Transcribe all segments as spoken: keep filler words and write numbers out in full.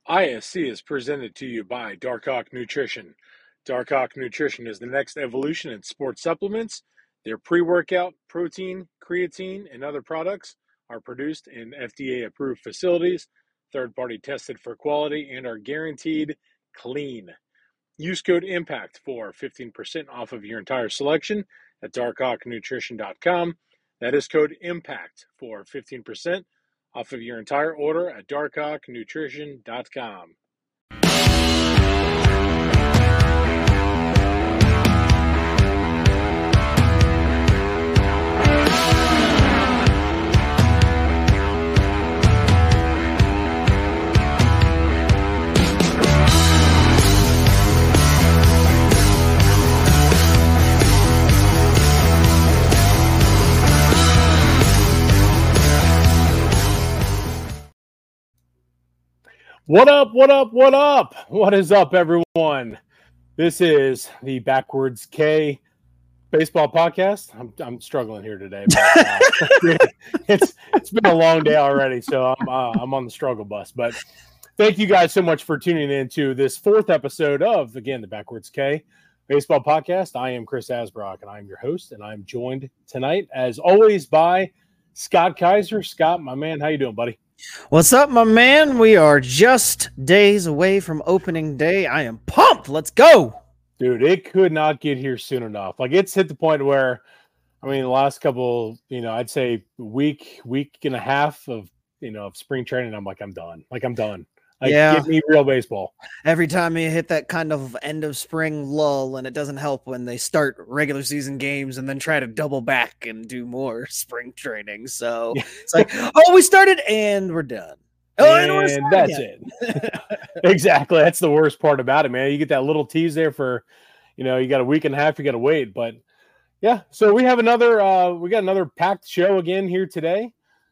I S C is presented to you by Darkhawk Nutrition. Darkhawk Nutrition is the next evolution in sports supplements. Their pre-workout, protein, creatine, and other products are produced in F D A-approved facilities, third-party tested for quality, and are guaranteed clean. Use code IMPACT for fifteen percent off of your entire selection at darkhawk nutrition dot com. That is code IMPACT for fifteen percent off of your entire order at darkhawk nutrition dot com. What up, what up, what up? What is up, everyone? This is the Backwards K Baseball Podcast. I'm I'm struggling here today. But, uh, it's it's been a long day already, so I'm uh, I'm on the struggle bus. But thank you guys so much for tuning in to this fourth episode of, again, the Backwards K Baseball Podcast. I am Chris Asbrock, and I'm your host, and I'm joined tonight, as always, by Scott Kaiser. Scott, my man, how you doing, buddy? What's up, my man? We are just days away from opening day. I am pumped. Let's go. Dude, it could not get here soon enough. Like, it's hit the point where, I mean, the last couple, you know, I'd say week, week and a half of, you know, of spring training, I'm like, I'm done. Like, I'm done. Like, yeah. Give me real baseball. Every time you hit that kind of end of spring lull, and it doesn't help when they start regular season games and then try to double back and do more spring training. So it's like, oh, we started and we're done. Oh, and, and that's again. it. Exactly. That's the worst part about it, man. You get that little tease there for, you know, you got a week and a half, you got to wait. But yeah, so we have another, uh, we got another packed show again here today.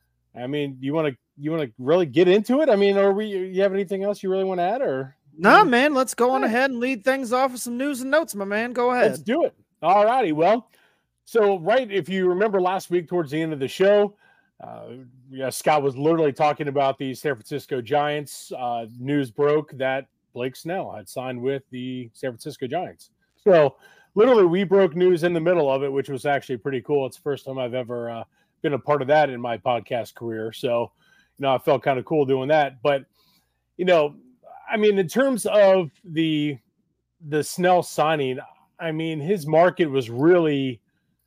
I mean, you want to, You want to really get into it? I mean, are we? You have anything else you really want to add, or no, nah, man? Let's go on ahead and lead things off with some news and notes, my man. Go ahead. Let's do it. All righty. Well, so right, if you remember last week towards the end of the show, uh, yeah, Scott was literally talking about the San Francisco Giants. Uh, news broke that Blake Snell had signed with the San Francisco Giants. So literally, we broke news in the middle of it, which was actually pretty cool. It's the first time I've ever uh, been a part of that in my podcast career. So. You know, I felt kind of cool doing that. But, you know, I mean, in terms of the the Snell signing, I mean, his market was really,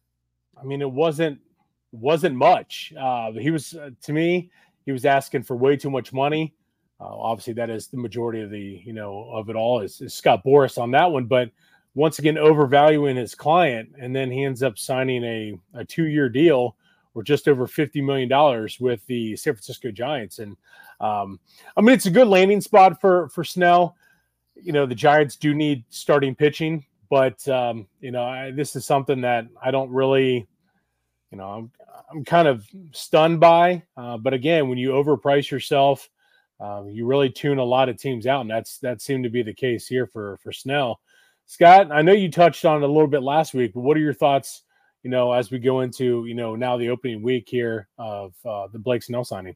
I mean, it wasn't wasn't much. Uh, he was, uh, to me, he was asking for way too much money. Uh, obviously, that is the majority of the, you know, of it all is, is Scott Boras on that one. But once again, overvaluing his client, and then he ends up signing a, a two-year deal or just over fifty million dollars with the San Francisco Giants. And um, I mean, it's a good landing spot for, for Snell. You know, the Giants do need starting pitching, but um, you know, I, this is something that I don't really, you know, I'm, I'm kind of stunned by, uh, but again, when you overprice yourself, uh, you really tune a lot of teams out. And that's, that seemed to be the case here for, for Snell. Scott, I know you touched on it a little bit last week, but what are your thoughts, you know, as we go into, you know, now the opening week here of uh, the Blake Snell signing?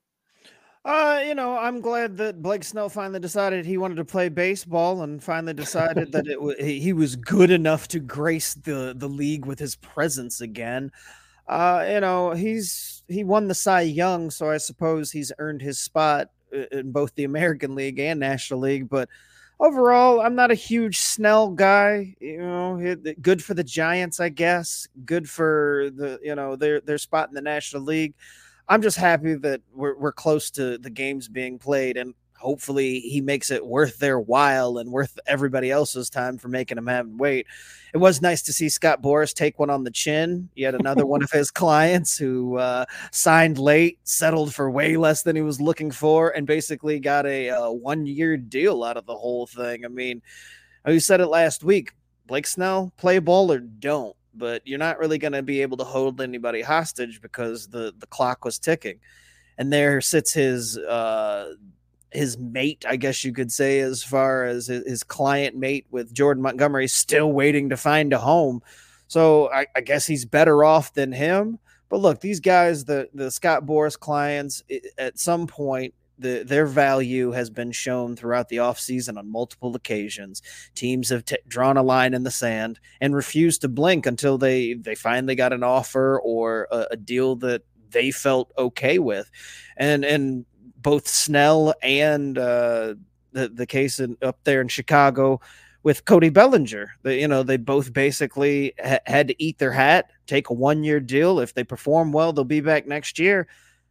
Uh, you know, I'm glad that Blake Snell finally decided he wanted to play baseball and finally decided that it w- he was good enough to grace the, the league with his presence again. Uh, you know, he's he won the Cy Young, so I suppose he's earned his spot in both the American League and National League, but overall, I'm not a huge Snell guy. You know, good for the Giants, I guess. Good for the, you know, their their spot in the National League. I'm just happy that we're we're close to the games being played, and hopefully he makes it worth their while and worth everybody else's time for making them have to wait. It was nice to see Scott Boras take one on the chin. Yet another one of his clients who uh, signed late, settled for way less than he was looking for, and basically got a, a one-year deal out of the whole thing. I mean, you said it last week, Blake Snell, play ball or don't, but you're not really going to be able to hold anybody hostage because the, the clock was ticking. And there sits his uh, his mate, I guess you could say, as far as his client mate with Jordan Montgomery, still waiting to find a home. So I, I guess he's better off than him. But look, these guys, the, the Scott Boras clients, at some point, The, their value has been shown throughout the offseason on multiple occasions. Teams have t- drawn a line in the sand and refused to blink until they, they finally got an offer or a, a deal that they felt okay with. And and both Snell and uh, the, the case in, up there in Chicago with Cody Bellinger, they, you know, they both basically ha- had to eat their hat, take a one-year deal. If they perform well, they'll be back next year.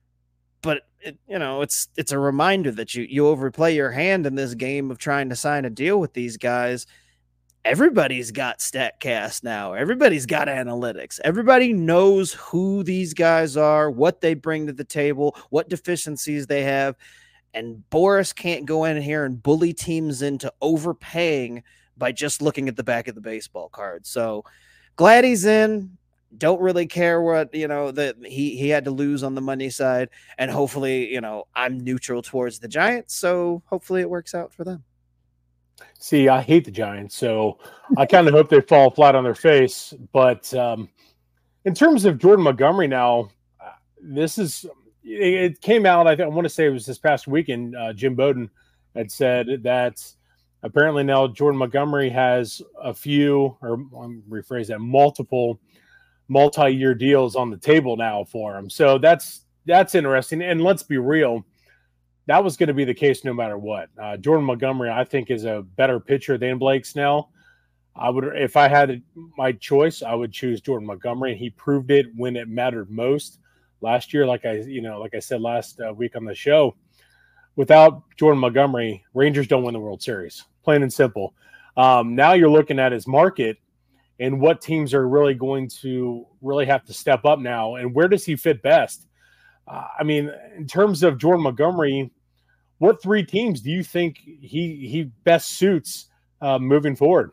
But it, you know, it's it's a reminder that you you overplay your hand in this game of trying to sign a deal with these guys. Everybody's got StatCast now. Everybody's got analytics. Everybody knows who these guys are, what they bring to the table, what deficiencies they have. And Boras can't go in here and bully teams into overpaying by just looking at the back of the baseball card. So glad he's in. Don't really care what, you know, that he, he had to lose on the money side. And hopefully, you know, I'm neutral towards the Giants. So hopefully it works out for them. See, I hate the Giants, so I kind of hope they fall flat on their face. But um, in terms of Jordan Montgomery now, this is – it came out, I, think, I want to say it was this past weekend, uh, Jim Bowden had said that apparently now Jordan Montgomery has a few, or I'm rephrase that, multiple multi-year deals on the table now for him. So that's that's interesting. And let's be real, that was going to be the case no matter what. Uh, Jordan Montgomery, I think, is a better pitcher than Blake Snell. I would, if I had my choice, I would choose Jordan Montgomery. He proved it when it mattered most last year. Like I, you know, like I said last uh, week on the show, without Jordan Montgomery, Rangers don't win the World Series. Plain and simple. Um, now you're looking at his market and what teams are really going to really have to step up now, and where does he fit best? Uh, I mean, in terms of Jordan Montgomery, what three teams do you think he he best suits uh, moving forward?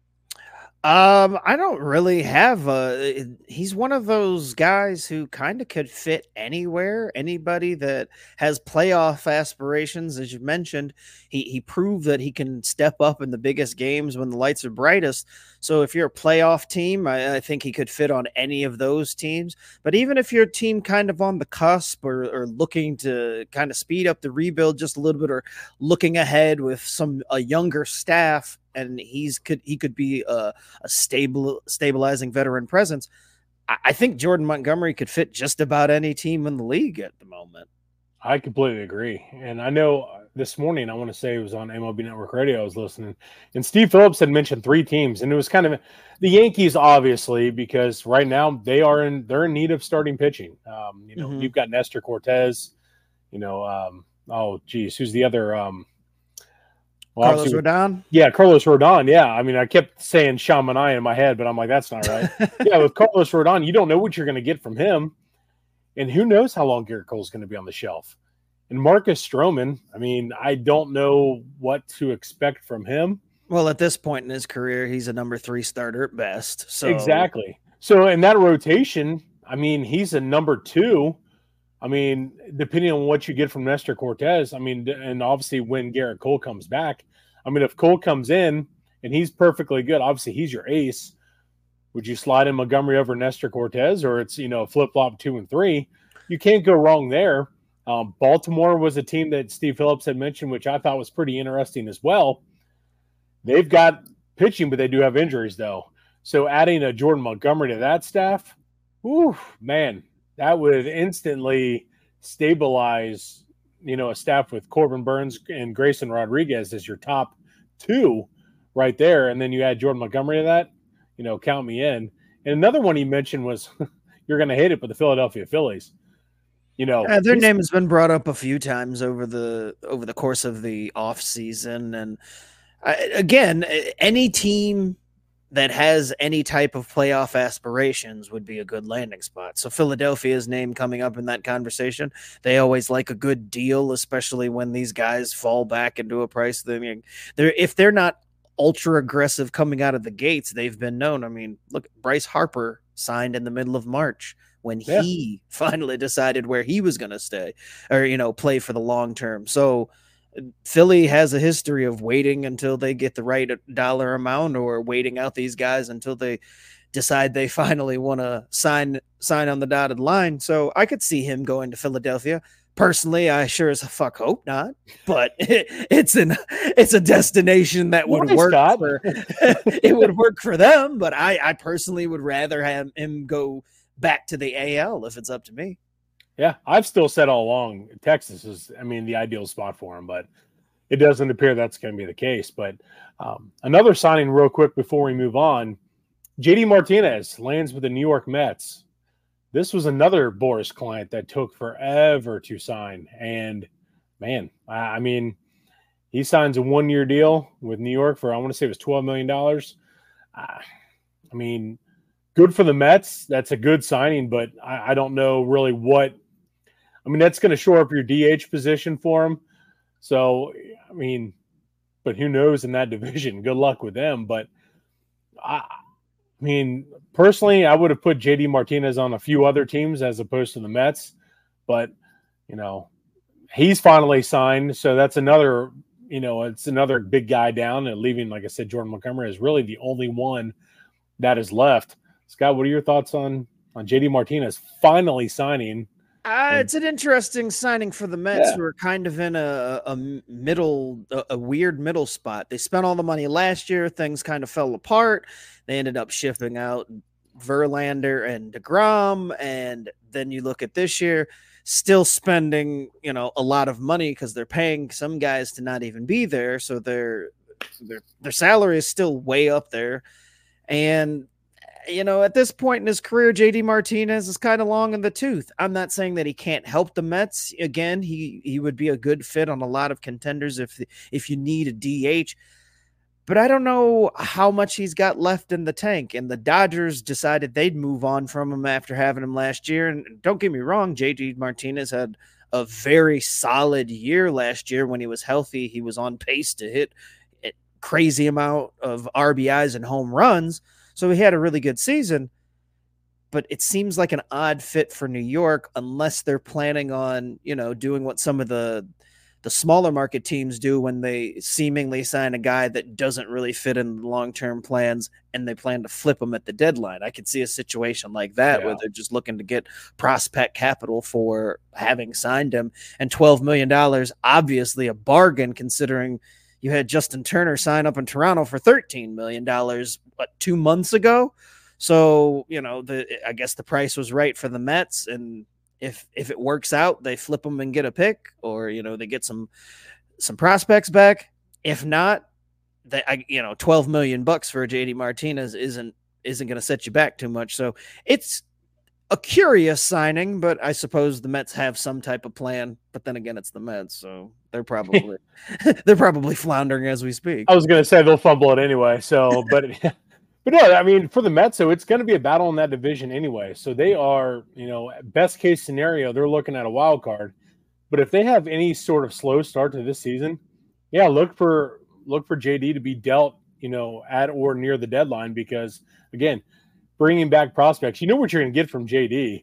Um, I don't really have a, he's one of those guys who kind of could fit anywhere. Anybody that has playoff aspirations, as you mentioned, he, he proved that he can step up in the biggest games when the lights are brightest. So if you're a playoff team, I, I think he could fit on any of those teams. But even if you're a team kind of on the cusp or, or looking to kind of speed up the rebuild just a little bit, or looking ahead with some, a younger staff, and he's could he could be a, a stable stabilizing veteran presence, I, I think Jordan Montgomery could fit just about any team in the league at the moment. I completely agree. And I know this morning, I want to say it was on M L B Network Radio, I was listening, and Steve Phillips had mentioned three teams, and it was kind of the Yankees, obviously, because right now they are in they're in need of starting pitching. Um, you know, mm-hmm. You've got Nestor Cortez, you know, um, oh geez, who's the other um Well, Carlos Rodon? Yeah, Carlos Rodon. Yeah. I mean, I kept saying Chamonix in my head, but I'm like, that's not right. Yeah, with Carlos Rodon, you don't know what you're going to get from him. And who knows how long Garrett Cole's going to be on the shelf. And Marcus Stroman, I mean, I don't know what to expect from him. Well, at this point in his career, he's a number three starter at best. So exactly. So in that rotation, I mean, he's a number two. I mean, depending on what you get from Nestor Cortez, I mean, and obviously when Garrett Cole comes back, I mean, if Cole comes in and he's perfectly good, obviously he's your ace. Would you slide in Montgomery over Nestor Cortez, or it's, you know, flip-flop two and three? You can't go wrong there. Um, Baltimore was a team that Steve Phillips had mentioned, which I thought was pretty interesting as well. They've got pitching, but they do have injuries, though. So adding a Jordan Montgomery to that staff, whew, man, that would instantly stabilize, you know, a staff with Corbin Burns and Grayson Rodriguez as your top two right there. And then you add Jordan Montgomery to that, you know, count me in. And another one he mentioned was, you're going to hate it, but the Philadelphia Phillies, you know, yeah, their name has been brought up a few times over the, over the course of the off season. And I, again, any team that has any type of playoff aspirations would be a good landing spot. So Philadelphia's name coming up in that conversation, they always like a good deal, especially when these guys fall back into a price. I mean, they're, if they're not ultra aggressive coming out of the gates, they've been known. I mean, look, Bryce Harper signed in the middle of March when yeah. he finally decided where he was going to stay or, you know, play for the long term. So Philly has a history of waiting until they get the right dollar amount, or waiting out these guys until they decide they finally want to sign sign on the dotted line. So I could see him going to Philadelphia. Personally, I sure as fuck hope not, but it, it's an it's a destination that would Nice, work Scott. for it would work for them. But I, I personally would rather have him go back to the A L if it's up to me. Yeah, I've still said all along Texas is, I mean, the ideal spot for him, but it doesn't appear that's going to be the case. But um, another signing, real quick, before we move on, J D Martinez lands with the New York Mets. This was another Boras client that took forever to sign. And, man, I mean, he signs a one-year deal with New York for, I want to say it was twelve million dollars. Uh, I mean, good for the Mets. That's a good signing, but I, I don't know really what – I mean, that's going to shore up your D H position for him. So, I mean, but who knows in that division? Good luck with them. But, I – I mean, personally, I would have put J D Martinez on a few other teams as opposed to the Mets, but, you know, he's finally signed. So that's another, you know, it's another big guy down, and leaving, like I said, Jordan Montgomery is really the only one that is left. Scott, what are your thoughts on, on J D Martinez finally signing? Uh, and, it's an interesting signing for the Mets, yeah. who are kind of in a, a middle, a, a weird middle spot. They spent all the money last year. Things kind of fell apart. They ended up shipping out Verlander and DeGrom. And then you look at this year, still spending, you know, a lot of money because they're paying some guys to not even be there. So their, their, their salary is still way up there. And, you know, at this point in his career, J D Martinez is kind of long in the tooth. I'm not saying that he can't help the Mets. Again, he, he would be a good fit on a lot of contenders if, if you need a D H. But I don't know how much he's got left in the tank. And the Dodgers decided they'd move on from him after having him last year. And don't get me wrong, J D Martinez had a very solid year last year when he was healthy. He was on pace to hit a crazy amount of R B Is and home runs. So he had a really good season. But it seems like an odd fit for New York unless they're planning on, you know, doing what some of the the smaller market teams do when they seemingly sign a guy that doesn't really fit in the long-term plans and they plan to flip him at the deadline. I could see a situation like that, yeah, where they're just looking to get prospect capital for having signed him. And twelve million dollars, obviously a bargain considering you had Justin Turner sign up in Toronto for thirteen million dollars, what, two months ago? So, you know, the I guess the price was right for the Mets, and If if it works out, they flip them and get a pick, or, you know, they get some some prospects back. If not, they, I, you know, twelve million bucks for a J D Martinez isn't isn't going to set you back too much. So it's a curious signing, but I suppose the Mets have some type of plan. But then again, it's the Mets, so they're probably they're probably floundering as we speak. I was going to say they'll fumble it anyway. So, but. But no, I mean, for the Mets, so it's going to be a battle in that division anyway. So they are, you know, best case scenario, they're looking at a wild card. But if they have any sort of slow start to this season, yeah, look for look for J D to be dealt, you know, at or near the deadline, because again, bringing back prospects, you know what you're going to get from J D.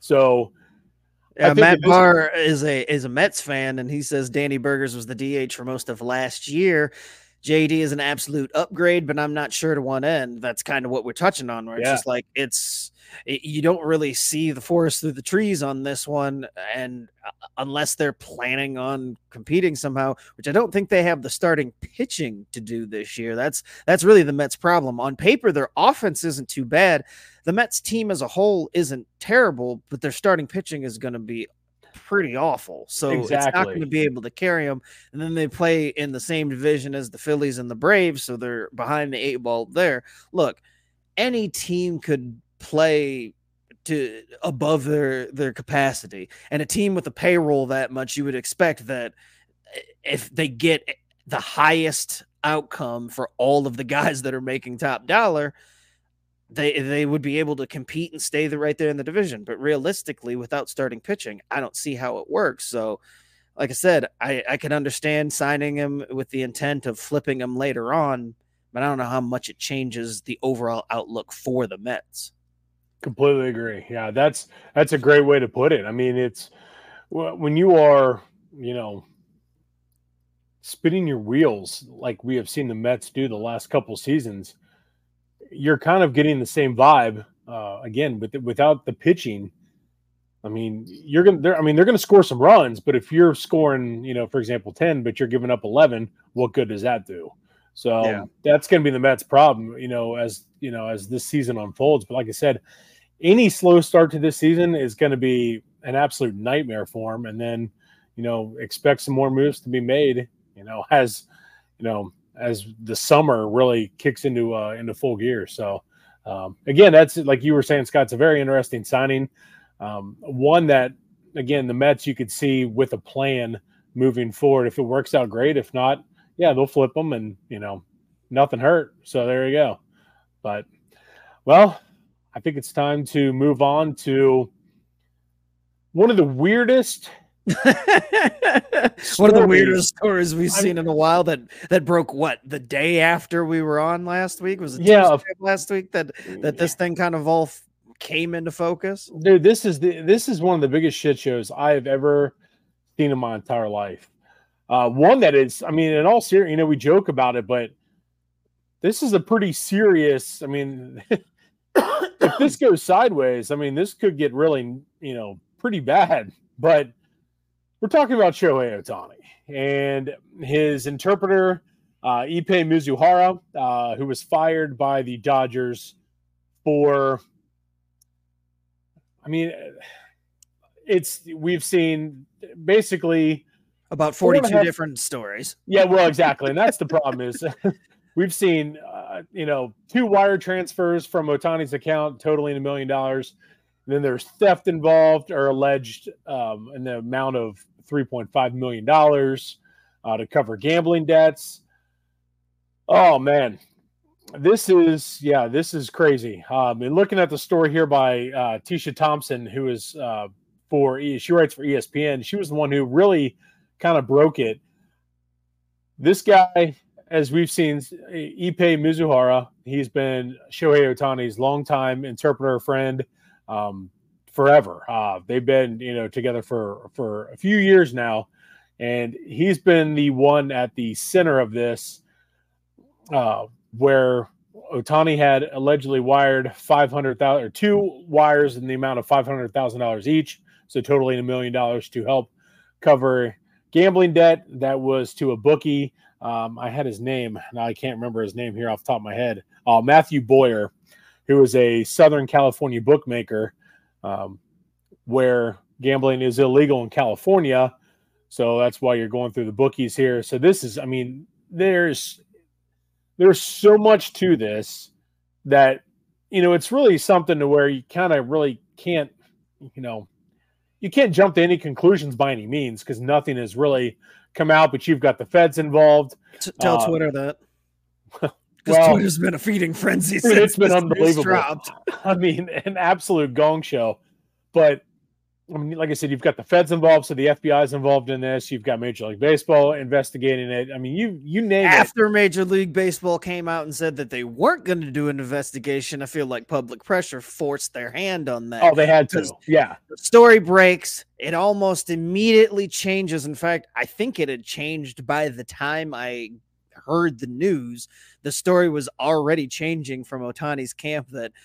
So uh, Matt Barr is a is a Mets fan, and he says Danny Burgers was the D H for most of last year. J D is an absolute upgrade, but I'm not sure to one end. That's kind of what we're touching on, where it's yeah. just like it's it, you don't really see the forest through the trees on this one, and uh, unless they're planning on competing somehow, which I don't think they have the starting pitching to do this year. That's that's really the Mets' problem. On paper, their offense isn't too bad. The Mets team as a whole isn't terrible, but their starting pitching is going to be pretty awful. So exactly. It's not going to be able to carry them. And then they play in the same division as the Phillies and the Braves, so they're behind the eight ball there. Look, any team could play to above their their capacity, and a team with a payroll that much, you would expect that if they get the highest outcome for all of the guys that are making top dollar, they they would be able to compete and stay the, right there in the division. But realistically, without starting pitching, I don't see how it works. So, like I said, I, I can understand signing him with the intent of flipping him later on, but I don't know how much it changes the overall outlook for the Mets. Completely agree. Yeah, that's that's a great way to put it. I mean, it's when you are, you know, spinning your wheels like we have seen the Mets do the last couple seasons, you're kind of getting the same vibe uh, again, but without the pitching. I mean, you're going to, I mean, they're going to score some runs, but if you're scoring, you know, for example, ten, but you're giving up eleven, what good does that do? So Yeah. that's going to be the Mets' problem, you know, as, you know, as this season unfolds. But like I said, any slow start to this season is going to be an absolute nightmare for them. And then, you know, expect some more moves to be made, you know, as, you know, as the summer really kicks into, uh, into full gear. So um, again, that's like you were saying, Scott, it's a very interesting signing. Um, one that, again, the Mets, you could see with a plan moving forward. If it works out, great. If not, yeah, they'll flip them and, you know, nothing hurt. So there you go. But, well, I think it's time to move on to one of the weirdest one of the weirdest stories we've I seen mean, in a while that that broke what the day after we were on last week was it yeah, Tuesday of- of last week that that this thing kind of all f- came into focus. dude, this is the this is one of the biggest shit shows I have ever seen in my entire life. Uh, one that is, I mean, in all serious, you know, we joke about it, but this is a pretty serious. I mean, if this goes sideways, I mean, this could get really, you know, pretty bad. But we're talking about Shohei Ohtani and his interpreter, uh, Ippei Mizuhara, uh, who was fired by the Dodgers for. I mean, it's we've seen basically About Four and a forty-two half- different stories. yeah, well, exactly, and that's the problem is we've seen uh, you know two wire transfers from Otani's account totaling a million dollars. Then there's theft involved or alleged um, in the amount of three point five million dollars uh, to cover gambling debts. Oh man, this is yeah, this is crazy. Um, and looking at the story here by uh, Tisha Thompson, who is uh, for she writes for E S P N. She was the one who really kind of broke it. This guy, as we've seen, Ippei Mizuhara, he's been Shohei Ohtani's longtime interpreter friend um, forever. Uh, they've been, you know, together for, for a few years now, and he's been the one at the center of this uh, where Ohtani had allegedly wired five hundred thousand dollars or two wires in the amount of five hundred thousand dollars each, so totaling a million dollars to help cover gambling debt that was to a bookie. Um, I had his name. Now I can't remember his name here off the top of my head. Uh, Matthew Boyer, who is a Southern California bookmaker um, where gambling is illegal in California. So that's why you're going through the bookies here. So this is, I mean, there's, there's so much to this that, you know, it's really something to where you kind of really can't, you know, you can't jump to any conclusions by any means because nothing has really come out, but you've got the feds involved. T- Tell Uh, Twitter that. Because well, Twitter's been a feeding frenzy dude, since it's been this news unbelievable. dropped. I mean, an absolute gong show. But I mean, like I said, you've got the feds involved, so the F B I is involved in this. You've got Major League Baseball investigating it. I mean, you you name it. After Major League Baseball came out and said that they weren't going to do an investigation, I feel like public pressure forced their hand on that. Oh, they had to. Because Yeah. the story breaks. It almost immediately changes. In fact, I think it had changed by the time I heard the news. The story was already changing from Ohtani's camp that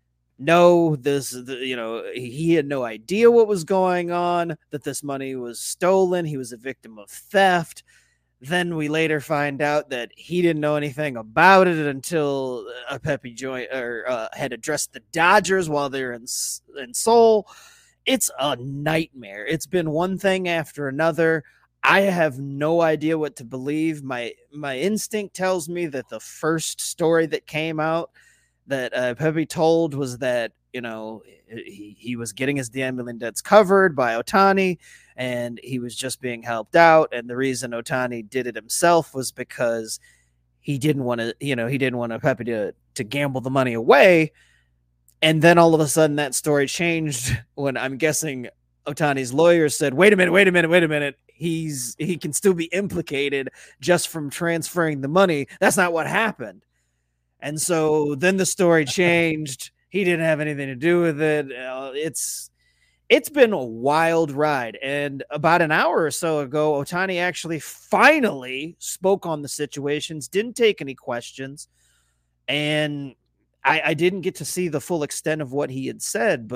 no, this, the, you know, he had no idea what was going on, that this money was stolen. He was a victim of theft. Then we later find out that he didn't know anything about it until uh, Pepe joined or uh, had addressed the Dodgers while they're in in Seoul. It's a nightmare. It's been one thing after another. I have no idea what to believe. My my instinct tells me that the first story that came out that uh, Pepe told was that, you know, he, he was getting his gambling debts covered by Ohtani, and he was just being helped out. And the reason Ohtani did it himself was because he didn't want to, you know, he didn't want Pepe to, to gamble the money away. And then all of a sudden that story changed when I'm guessing Ohtani's lawyer said, wait a minute, wait a minute, wait a minute. He's, he can still be implicated just from transferring the money. That's not what happened. And so then the story changed. He didn't have anything to do with it. Uh, it's it's been a wild ride. And about an hour or so ago, Ohtani actually finally spoke on the situations, didn't take any questions. And I, I didn't get to see the full extent of what he had said, but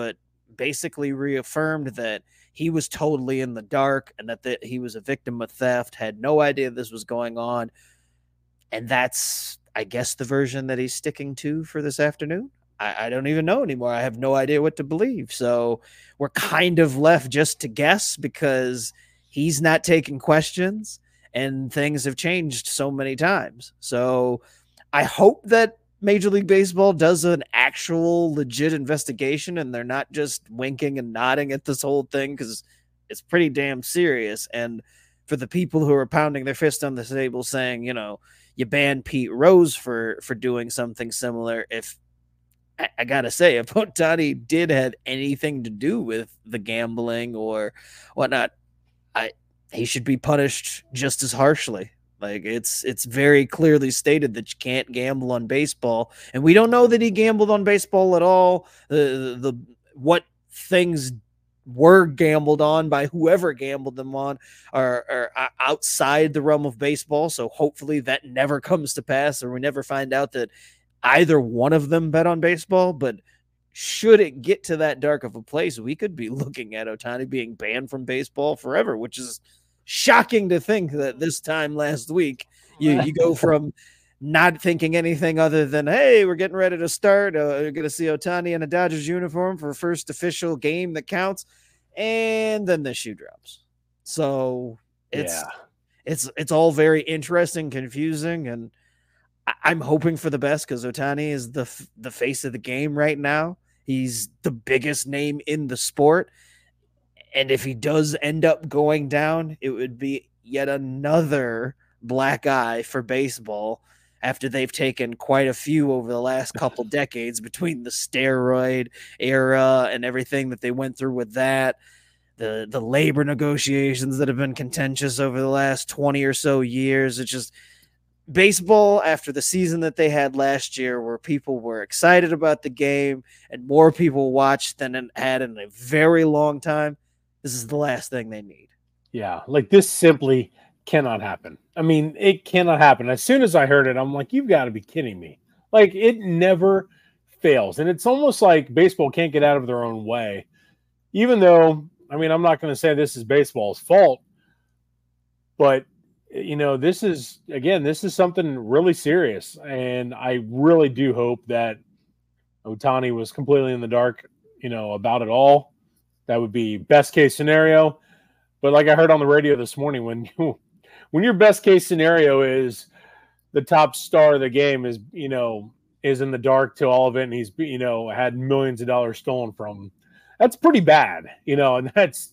basically reaffirmed that he was totally in the dark and that the, he was a victim of theft, had no idea this was going on. And that's, I guess, the version that he's sticking to for this afternoon. I, I don't even know anymore. I have no idea what to believe. So we're kind of left just to guess because he's not taking questions and things have changed so many times. So I hope that Major League Baseball does an actual legit investigation and they're not just winking and nodding at this whole thing because it's pretty damn serious. And for the people who are pounding their fist on the table saying, you know, you ban Pete Rose for, for doing something similar, if I, I gotta say, if Ohtani did have anything to do with the gambling or whatnot, I he should be punished just as harshly. Like it's it's very clearly stated that you can't gamble on baseball, and we don't know that he gambled on baseball at all. The the, the what things were gambled on by whoever gambled them on are, are outside the realm of baseball. So hopefully that never comes to pass, or we never find out that either one of them bet on baseball. But should it get to that dark of a place, we could be looking at Ohtani being banned from baseball forever, which is shocking to think that this time last week you, you go from not thinking anything other than, hey, we're getting ready to start. Uh, you're going to see Ohtani in a Dodgers uniform for first official game that counts. And then the shoe drops. So it's, yeah. it's, it's all very interesting, confusing. And I, I'm hoping for the best because Ohtani is the, the face of the game right now. He's the biggest name in the sport. And if he does end up going down, it would be yet another black eye for baseball after they've taken quite a few over the last couple decades between the steroid era and everything that they went through with that, the, the labor negotiations that have been contentious over the last twenty or so years. It's just baseball after the season that they had last year where people were excited about the game and more people watched than it had in a very long time. This is the last thing they need. Yeah, like this simply cannot happen. I mean, it cannot happen. As soon as I heard it, I'm like, you've got to be kidding me. Like, it never fails. And it's almost like baseball can't get out of their own way. Even though, I mean, I'm not going to say this is baseball's fault, but, you know, this is, again, this is something really serious. And I really do hope that Ohtani was completely in the dark, you know, about it all. That would be best case scenario. But like I heard on the radio this morning, when you, when your best case scenario is the top star of the game is, you know, is in the dark to all of it, and he's, you know, had millions of dollars stolen from him, that's pretty bad, you know, and that's,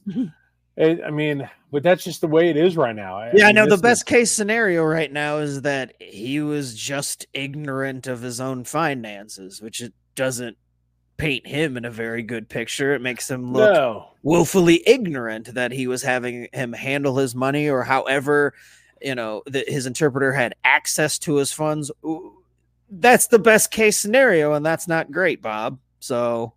I mean, but that's just the way it is right now. Yeah, I, mean, know the best is, case scenario right now is that he was just ignorant of his own finances, which it doesn't paint him in a very good picture. It makes him look no. willfully ignorant that he was having him handle his money, or however, you know, that his interpreter had access to his funds. That's the best case scenario, and that's not great, Bob. So,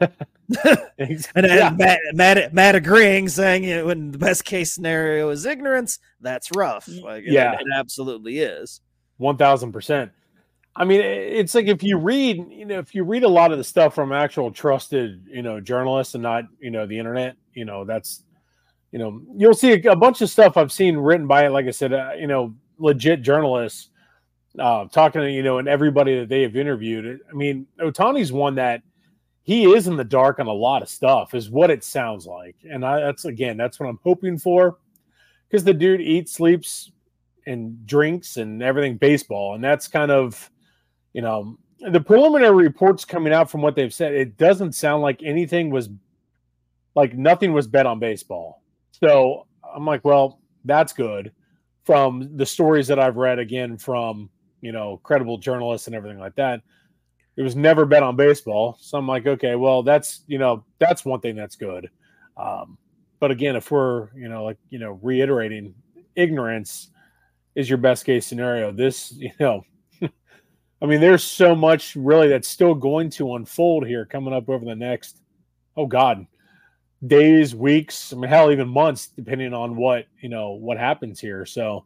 and yeah. Matt, Matt, Matt agreeing, saying, you know, when the best case scenario is ignorance, that's rough. Like, yeah, it, it absolutely is. One thousand percent. I mean, it's like if you read, you know, if you read a lot of the stuff from actual trusted, you know, journalists and not, you know, the internet, you know, that's, you know, you'll see a, a bunch of stuff I've seen written by, like I said, uh, you know, legit journalists uh, talking to, you know, and everybody that they have interviewed. I mean, Ohtani's one that he is in the dark on a lot of stuff is what it sounds like. And I, that's, again, that's what I'm hoping for, because the dude eats, sleeps, and drinks and everything baseball. And that's kind of, you know, the preliminary reports coming out from what they've said, it doesn't sound like anything was, like nothing was bet on baseball. So I'm like, well, that's good from the stories that I've read, again, from, you know, credible journalists and everything like that. It was never bet on baseball. So I'm like, okay, well, that's, you know, that's one thing that's good. Um, but again, if we're, you know, like, you know, reiterating, ignorance is your best case scenario. This, you know, I mean, there's so much really that's still going to unfold here coming up over the next, oh God, days, weeks, I mean, hell, even months, depending on what, you know, what happens here. So,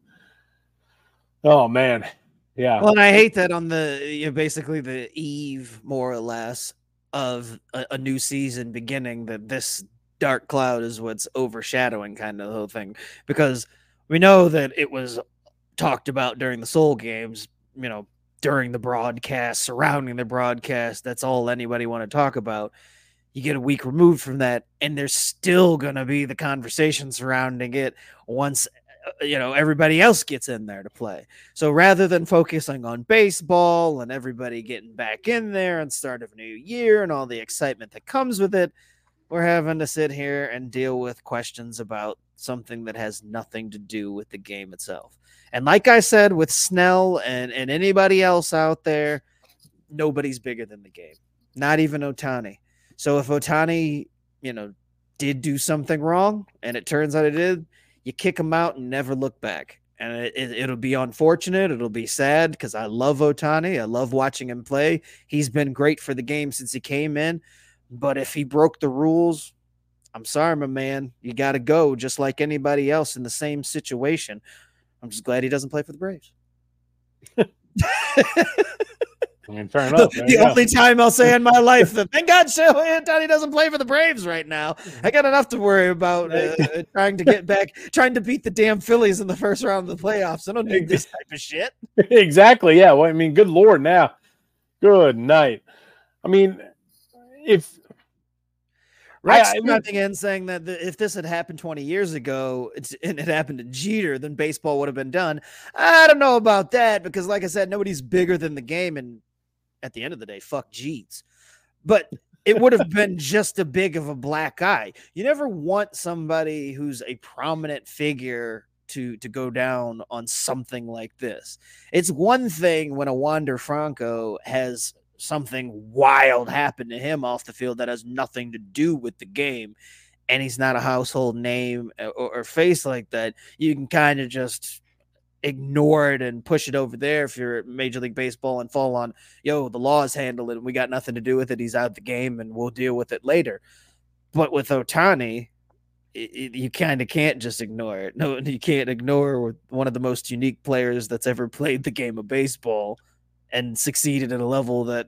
oh man. Yeah. Well, and I hate that on the, you know, basically the eve, more or less, of a, a new season beginning that this dark cloud is what's overshadowing kind of the whole thing, because we know that it was talked about during the Soul games, you know, during the broadcast, surrounding the broadcast. That's all anybody want to talk about. You get a week removed from that, and there's still going to be the conversation surrounding it once, you know, everybody else gets in there to play. So rather than focusing on baseball and everybody getting back in there and start of new year and all the excitement that comes with it, we're having to sit here and deal with questions about something that has nothing to do with the game itself. And like I said, with Snell and, and anybody else out there, nobody's bigger than the game, not even Ohtani. So if Ohtani, you know, did do something wrong, and it turns out it did, you kick him out and never look back. And it, it, it'll be unfortunate. It'll be sad because I love Ohtani. I love watching him play. He's been great for the game since he came in. But if he broke the rules, I'm sorry, my man. You got to go just like anybody else in the same situation. I'm just glad he doesn't play for the Braves. I mean, fair enough. The only time I'll say in my life that thank God Shohei Ohtani doesn't play for the Braves right now. I got enough to worry about uh, trying to get back, trying to beat the damn Phillies in the first round of the playoffs. I don't need this type of shit. Exactly. Yeah. Well, I mean, good Lord now. Good night. I mean, if Rex coming in saying that the, if this had happened twenty years ago it's, and it happened to Jeter, then baseball would have been done. I don't know about that because, like I said, nobody's bigger than the game. And at the end of the day, fuck Jeets. But it would have been just a big of a black eye. You never want somebody who's a prominent figure to, to go down on something like this. It's one thing when a Wander Franco has something wild happen to him off the field that has nothing to do with the game, and he's not a household name or, or face like that. You can kind of just ignore it and push it over there if you're at Major League Baseball and fall on, yo, the laws handle it and we got nothing to do with it. He's out the game and we'll deal with it later. But with Ohtani, it, it, you kind of can't just ignore it. No, you can't ignore one of the most unique players that's ever played the game of baseball and succeeded at a level that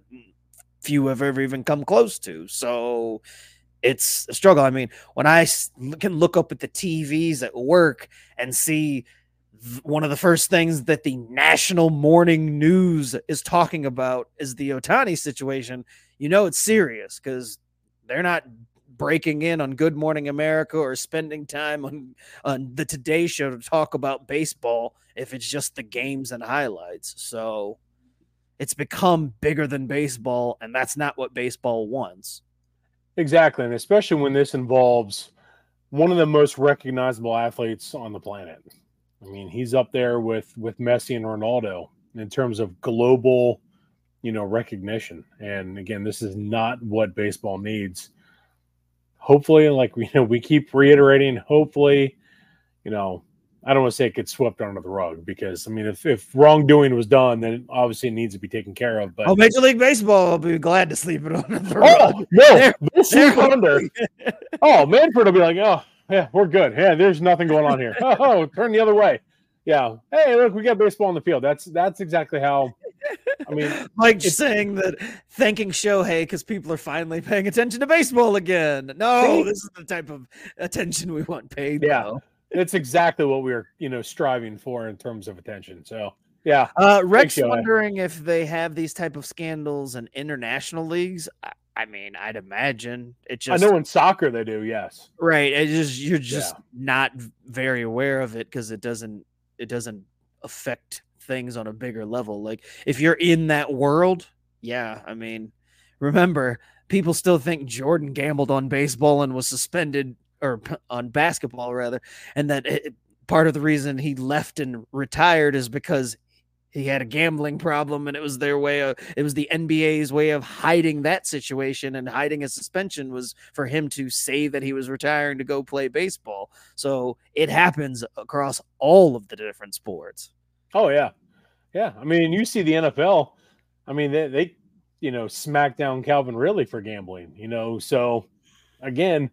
few have ever even come close to. So it's a struggle. I mean, when I can look up at the T Vs at work and see one of the first things that the national morning news is talking about is the Ohtani situation, you know it's serious because they're not breaking in on Good Morning America or spending time on, on the Today Show to talk about baseball if it's just the games and highlights. So it's become bigger than baseball, and that's not what baseball wants. Exactly, and especially when this involves one of the most recognizable athletes on the planet. I mean, he's up there with, with Messi and Ronaldo in terms of global, you know, recognition. And again, this is not what baseball needs. Hopefully, like, you know, we keep reiterating, hopefully, you know, I don't want to say it gets swept under the rug because, I mean, if, if wrongdoing was done, then obviously it needs to be taken care of. But oh, Major League Baseball will be glad to sleep it under the rug. Oh, no, they'll sleep under. Oh, Manfred will be like, oh, yeah, we're good. Yeah, there's nothing going on here. Oh, turn the other way. Yeah. Hey, look, we got baseball on the field. That's that's exactly how. I mean, like saying that, thanking Shohei because people are finally paying attention to baseball again. No, see? This is the type of attention we want paid. Yeah, though. It's exactly what we're you know striving for in terms of attention. So yeah, uh, Rex wondering if they have these type of scandals in international leagues. I, I mean, I'd imagine it just. I know in soccer they do. Yes, right. It just you're just yeah. not very aware of it because it doesn't it doesn't affect things on a bigger level. Like if you're in that world, yeah. I mean, remember, people still think Jordan gambled on baseball and was suspended. Or on basketball rather, and that it, part of the reason he left and retired is because he had a gambling problem, and it was their way of, it was the N B A's way of hiding that situation, and hiding a suspension was for him to say that he was retiring to go play baseball. So it happens across all of the different sports. Oh yeah. Yeah. I mean, you see the N F L, I mean, they, they you know, smack down Calvin Ridley for gambling, you know, so again,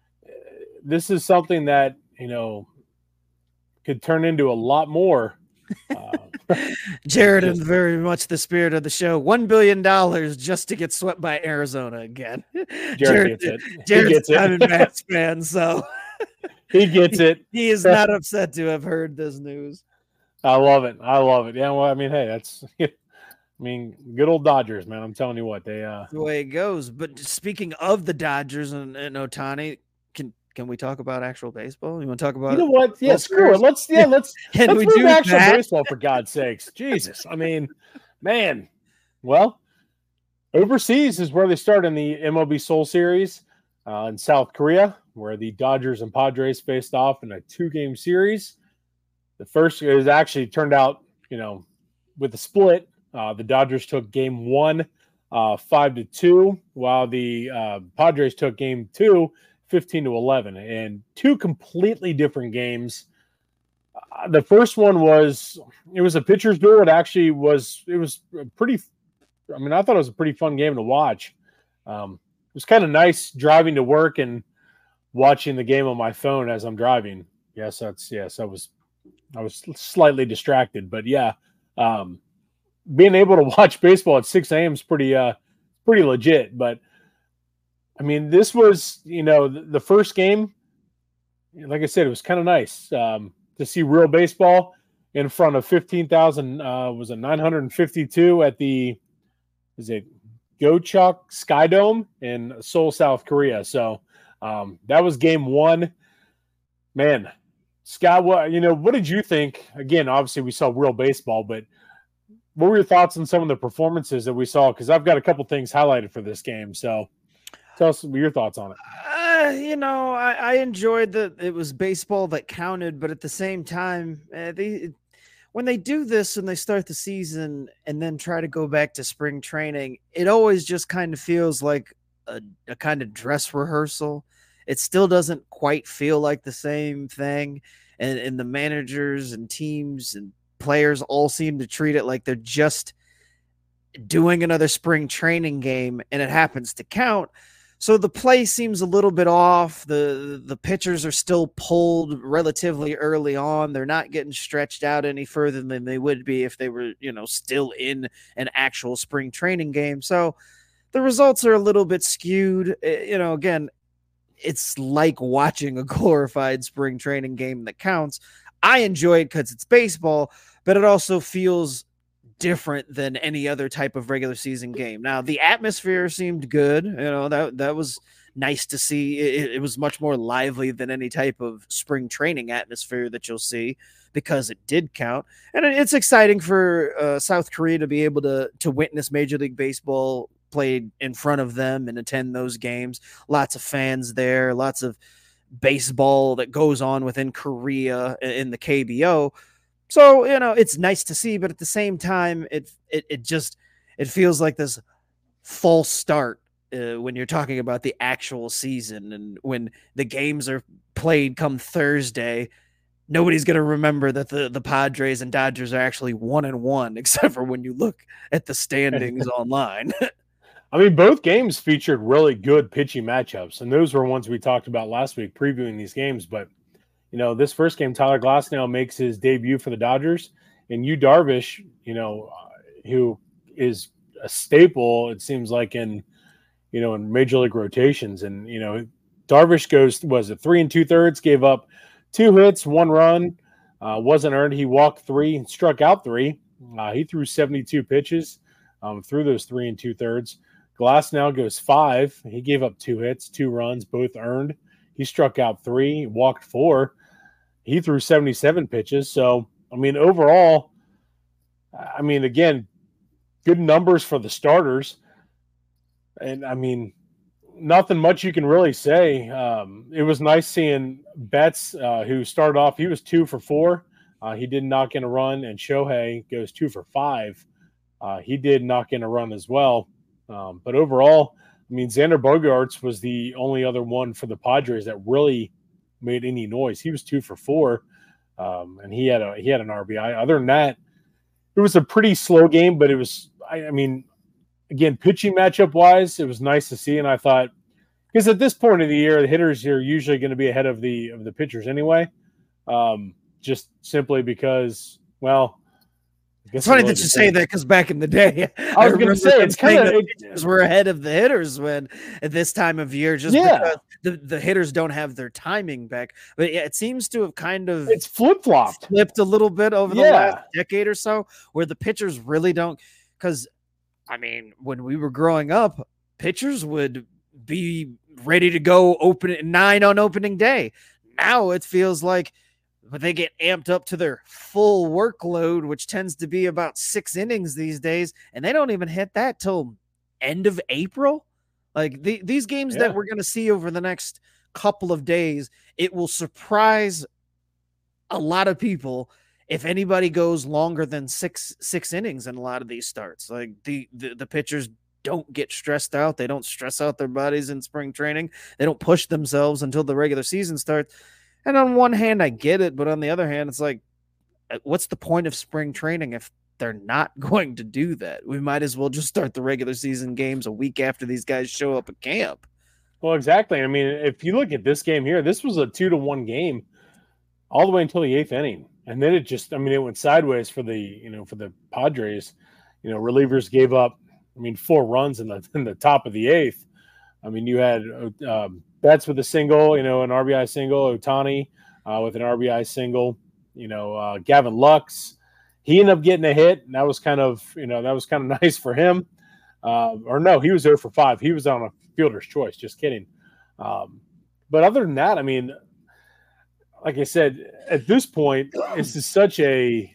this is something that, you know, could turn into a lot more uh, Jared, in very much the spirit of the show, one billion dollars just to get swept by Arizona again. Jared, Jared gets it. Jared's he gets it. Diamondbacks fan, so he gets it. He is not upset to have heard this news. I love it. I love it. Yeah, well, I mean, hey, that's I mean, good old Dodgers, man. I'm telling you what, they uh the way it goes. But speaking of the Dodgers and, and Ohtani, can can we talk about actual baseball? You want to talk about You know what? Yeah, screw it. Let's yeah, let's can let's we move do actual that? baseball for God's sakes. Jesus. I mean, man. Well, overseas is where they start in the M L B Seoul Series uh, in South Korea, where the Dodgers and Padres faced off in a two-game series. The first is actually turned out, you know, with the split. Uh, the Dodgers took game one, uh, five to two, while the uh, Padres took game two, fifteen to eleven, and two completely different games. Uh, the first one was it was a pitcher's duel. It actually was it was pretty. I mean, I thought it was a pretty fun game to watch. Um, it was kind of nice driving to work and watching the game on my phone as I'm driving. Yes, that's yes. I was I was slightly distracted, but yeah. Um, being able to watch baseball at six a.m. is pretty, uh, pretty legit. But I mean, this was, you know, the, the first game. Like I said, it was kind of nice um, to see real baseball in front of fifteen thousand. Uh, was it nine hundred fifty-two at the? Is it Gochok Sky Dome in Seoul, South Korea? So um, that was game one. Man, Scott, what you know? What did you think? Again, obviously we saw real baseball, but what were your thoughts on some of the performances that we saw? Because I've got a couple things highlighted for this game. So tell us your thoughts on it. Uh, you know, I, I enjoyed that it was baseball that counted, but at the same time, uh, they when they do this and they start the season and then try to go back to spring training, it always just kind of feels like a, a kind of dress rehearsal. It still doesn't quite feel like the same thing. And, and the managers and teams and players all seem to treat it like they're just doing another spring training game and it happens to count. So the play seems a little bit off. The the pitchers are still pulled relatively early on. They're not getting stretched out any further than they would be if they were, you know, still in an actual spring training game. So the results are a little bit skewed. You know, again, it's like watching a glorified spring training game that counts. I enjoy it because it's baseball, but it also feels different than any other type of regular season game. Now, the atmosphere seemed good. You know, that that was nice to see. It, it was much more lively than any type of spring training atmosphere that you'll see because it did count. And it's exciting for uh, South Korea to be able to to witness Major League Baseball played in front of them and attend those games. Lots of fans there, lots of baseball that goes on within Korea in the K B O. So, you know, it's nice to see, but at the same time, it it, it just it feels like this false start uh, when you're talking about the actual season. And when the games are played come Thursday, nobody's going to remember that the, the Padres and Dodgers are actually one and one, except for when you look at the standings online. I mean, both games featured really good pitching matchups, and those were ones we talked about last week previewing these games. But, you know, this first game, Tyler Glasnow makes his debut for the Dodgers, and Yu Darvish, you know, uh, who is a staple, it seems like, in, you know, in Major League rotations. And, you know, Darvish goes, was it three and two-thirds, gave up two hits, one run, uh, wasn't earned. He walked three and struck out three. Uh, he threw seventy-two pitches um, through those three and two-thirds. Glasnow goes five. He gave up two hits, two runs, both earned. He struck out three, walked four. He threw seventy-seven pitches. So, I mean, overall, I mean, again, good numbers for the starters. And, I mean, nothing much you can really say. Um, it was nice seeing Betts, uh, who started off, he was two for four. Uh, he did knock in a run, and Shohei goes two for five. Uh, he did knock in a run as well. Um, but overall, I mean, Xander Bogaerts was the only other one for the Padres that really made any noise. He was two for four, um, and he had a he had an R B I. Other than that, it was a pretty slow game, but it was, I, I mean, again, pitching matchup wise, it was nice to see. And I thought, because at this point of the year, the hitters are usually going to be ahead of the of the pitchers anyway, um, just simply because, well, It's funny that you say that because back in the day, I was going to say it's kind of it, we're ahead of the hitters when at this time of year, just yeah. because the, the hitters don't have their timing back. But yeah, it seems to have kind of it's flip flopped, flipped a little bit over the yeah. last decade or so, where the pitchers really don't. Because I mean, when we were growing up, pitchers would be ready to go open at nine on opening day. Now it feels like. But they get amped up to their full workload, which tends to be about six innings these days, and they don't even hit that till end of April. Like the, these games yeah. that we're going to see over the next couple of days, it will surprise a lot of people if anybody goes longer than six six innings in a lot of these starts. Like the the, the pitchers don't get stressed out. They don't stress out their bodies in spring training. They don't push themselves until the regular season starts. And on one hand, I get it, but on the other hand, it's like, what's the point of spring training if they're not going to do that? We might as well just start the regular season games a week after these guys show up at camp. Well, exactly. I mean, if you look at this game here, this was a two to one game all the way until the eighth inning. And then it just, I mean, it went sideways for the, you know, for the Padres. You know, relievers gave up, I mean, four runs in the, in the top of the eighth. I mean, you had um, Betts with a single, you know, an R B I single, Ohtani uh, with an R B I single, you know, uh, Gavin Lux, he ended up getting a hit, and that was kind of, you know, that was kind of nice for him. Uh, or no, he was zero for five. He was on a fielder's choice. Just kidding. Um, but other than that, I mean, like I said, at this point, this is such a,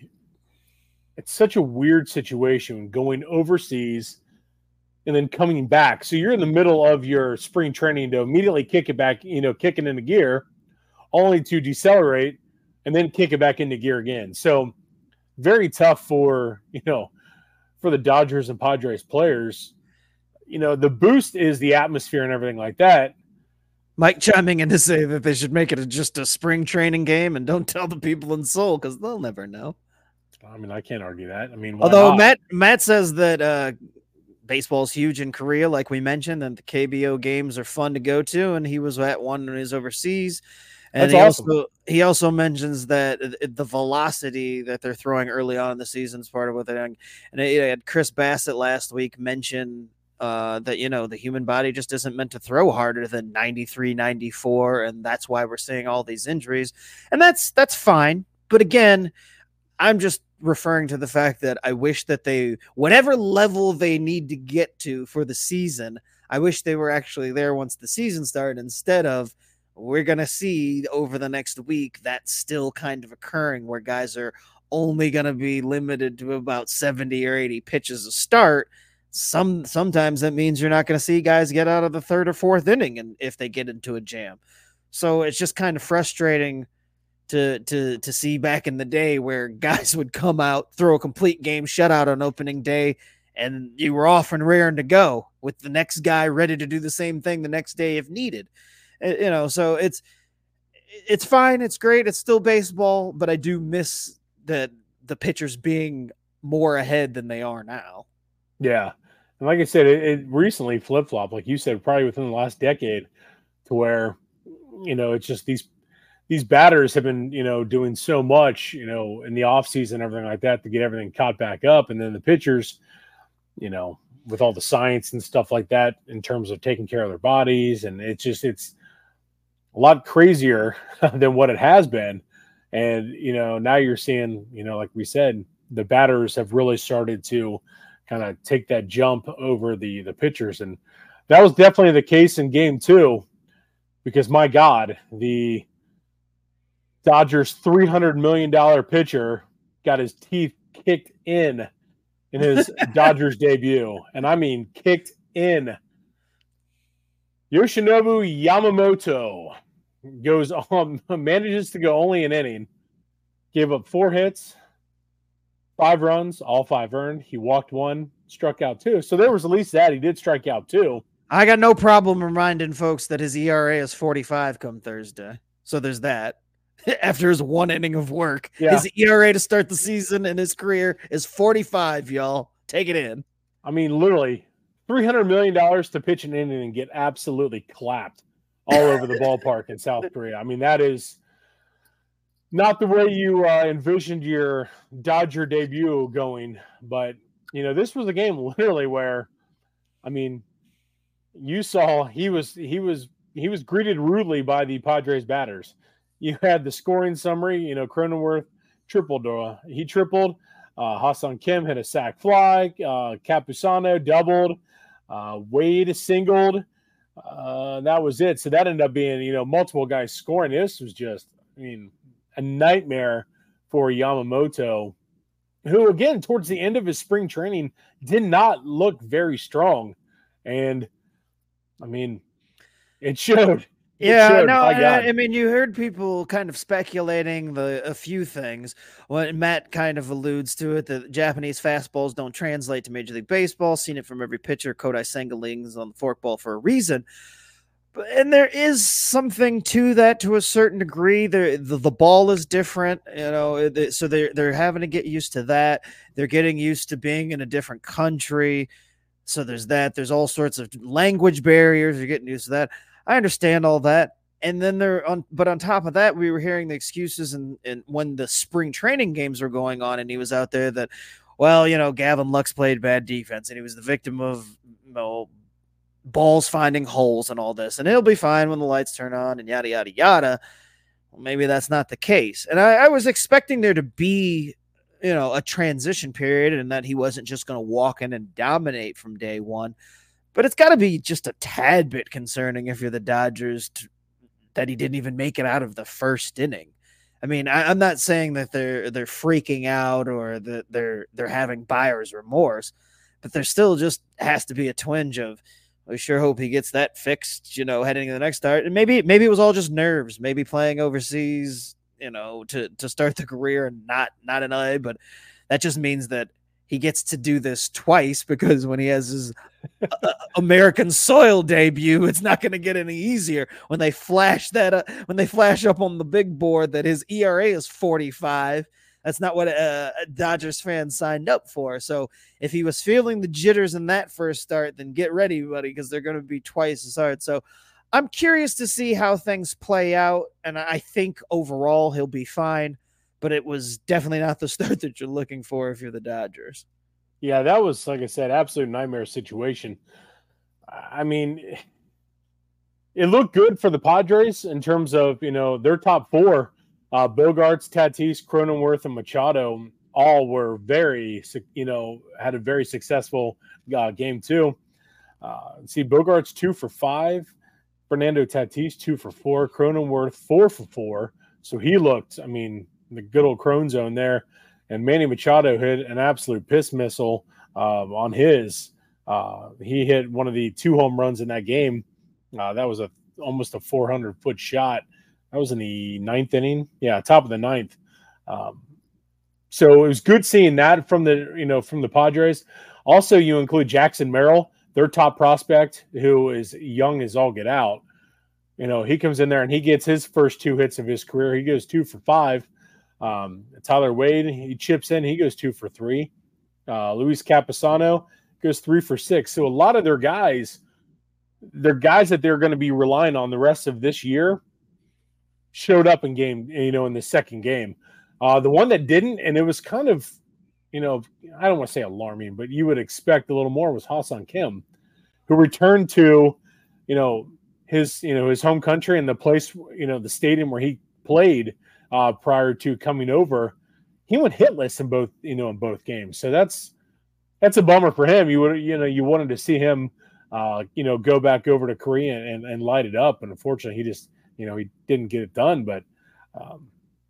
it's such a weird situation going overseas and then coming back. So you're in the middle of your spring training to immediately kick it back, you know, kicking into gear, only to decelerate and then kick it back into gear again. So very tough for, you know, for the Dodgers and Padres players. You know, the boost is the atmosphere and everything like that. Mike chiming in to say that they should make it a, just a spring training game and don't tell the people in Seoul because they'll never know. I mean, I can't argue that. I mean, although not? Matt Matt says that uh, baseball's huge in Korea, like we mentioned, and the K B O games are fun to go to. And he was at one when he was overseas. And That's he awesome. also he also mentions that the velocity that they're throwing early on in the season is part of what they're doing. And he had Chris Bassett last week mention uh, that, you know, the human body just isn't meant to throw harder than ninety-three, ninety-four, and that's why we're seeing all these injuries. And that's that's fine. But again, I'm just referring to the fact that I wish that they, whatever level they need to get to for the season, I wish they were actually there once the season started instead of we're going to see over the next week that's still kind of occurring where guys are only going to be limited to about seventy or eighty pitches a start. Some, sometimes that means you're not going to see guys get out of the third or fourth inning and if they get into a jam. So it's just kind of frustrating to to to see back in the day where guys would come out, throw a complete game shutout on opening day, and you were off and raring to go with the next guy ready to do the same thing the next day if needed. You know, so it's it's fine, it's great, it's still baseball, but I do miss that the pitchers being more ahead than they are now. Yeah, and like I said, it, it recently flip flopped, like you said, probably within the last decade, to where, you know, it's just these. These batters have been, you know, doing so much, you know, in the offseason and everything like that to get everything caught back up. And then the pitchers, you know, with all the science and stuff like that in terms of taking care of their bodies. And it's just, it's a lot crazier than what it has been. And, you know, now you're seeing, you know, like we said, the batters have really started to kind of take that jump over the, the pitchers. And that was definitely the case in game two, because my God, the Dodgers three hundred million dollars pitcher got his teeth kicked in in his Dodgers debut. And I mean kicked in. Yoshinobu Yamamoto goes on, manages to go only an inning, gave up four hits, five runs, all five earned. He walked one, struck out two. So there was at least that. He did strike out two. I got no problem reminding folks that his E R A is forty-five come Thursday. So there's that. After his one inning of work, yeah. His E R A to start the season in his career is forty-five, y'all. Take it in. I mean, literally three hundred million dollars to pitch an inning and get absolutely clapped all over the ballpark in South Korea. I mean, that is not the way you uh, envisioned your Dodger debut going, but you know, this was a game literally where, I mean, you saw he was he was he was greeted rudely by the Padres batters. You had the scoring summary. You know, Cronenworth tripled. Uh, he tripled. Uh, Ha-Seong Kim hit a sac fly. Uh, Campusano doubled. Uh, Wade singled. Uh, that was it. So that ended up being, you know, multiple guys scoring. This was just, I mean, a nightmare for Yamamoto, who, again, towards the end of his spring training, did not look very strong. And, I mean, it showed. It yeah, showed. no, My I, God. I mean, you heard people kind of speculating the a few things. When Matt kind of alludes to it, that Japanese fastballs don't translate to Major League Baseball. Seen it from every pitcher. Kodai Sengaling's on the forkball for a reason. But, and there is something to that to a certain degree. The, the, the ball is different, you know, so they're, they're having to get used to that. They're getting used to being in a different country. So there's that. There's all sorts of language barriers. You're getting used to that. I understand all that. And then they're on, but on top of that, we were hearing the excuses and, and when the spring training games were going on and he was out there that, well, you know, Gavin Lux played bad defense and he was the victim of, you know, balls finding holes and all this, and he'll be fine when the lights turn on and yada, yada, yada. Well, maybe that's not the case. And I, I was expecting there to be, you know, a transition period and that he wasn't just going to walk in and dominate from day one. But it's got to be just a tad bit concerning if you're the Dodgers to, that he didn't even make it out of the first inning. I mean, I, I'm not saying that they're they're freaking out or that they're they're having buyer's remorse, but there still just has to be a twinge of, we sure hope he gets that fixed, you know, heading to the next start. And maybe maybe it was all just nerves, maybe playing overseas, you know, to to start the career and not not in L A. But that just means that he gets to do this twice, because when he has his uh, American soil debut, it's not going to get any easier. When they flash that, uh, when they flash up on the big board that his E R A is forty-five, that's not what a, a Dodgers fan signed up for. So if he was feeling the jitters in that first start, then get ready, buddy, because they're going to be twice as hard. So I'm curious to see how things play out, and I think overall he'll be fine. But it was definitely not the start that you're looking for if you're the Dodgers. Yeah, that was, like I said, absolute nightmare situation. I mean, it looked good for the Padres in terms of, you know, their top four, uh, Bogaerts, Tatis, Cronenworth, and Machado, all were very, you know, had a very successful uh, game too. Uh, see, Bogaerts two for five, Fernando Tatis two for four, Cronenworth four for four. So he looked, I mean, the good old Crone zone there. And Manny Machado hit an absolute piss missile uh, on his. Uh, he hit one of the two home runs in that game. Uh, that was a almost a four hundred foot shot. That was in the ninth inning. Yeah, top of the ninth. Um, so it was good seeing that from the you know from the Padres. Also, you include Jackson Merrill, their top prospect, who is young as all get out. You know, he comes in there and he gets his first two hits of his career. He goes two for five. Um, Tyler Wade, he chips in, he goes two for three. Uh, Luis Campusano goes three for six. So a lot of their guys, they're guys that they're going to be relying on the rest of this year, showed up in game, you know, in the second game. Uh, the one that didn't, and it was kind of, you know, I don't want to say alarming, but you would expect a little more, was Ha-Seong Kim, who returned to, you know, his, you know, his home country and the place, you know, the stadium where he played Uh, prior to coming over. He went hitless in both, you know, in both games. So that's that's a bummer for him. You would, you know, you wanted to see him, uh, you know, go back over to Korea and, and light it up. And unfortunately, he just, you know, he didn't get it done. But, um,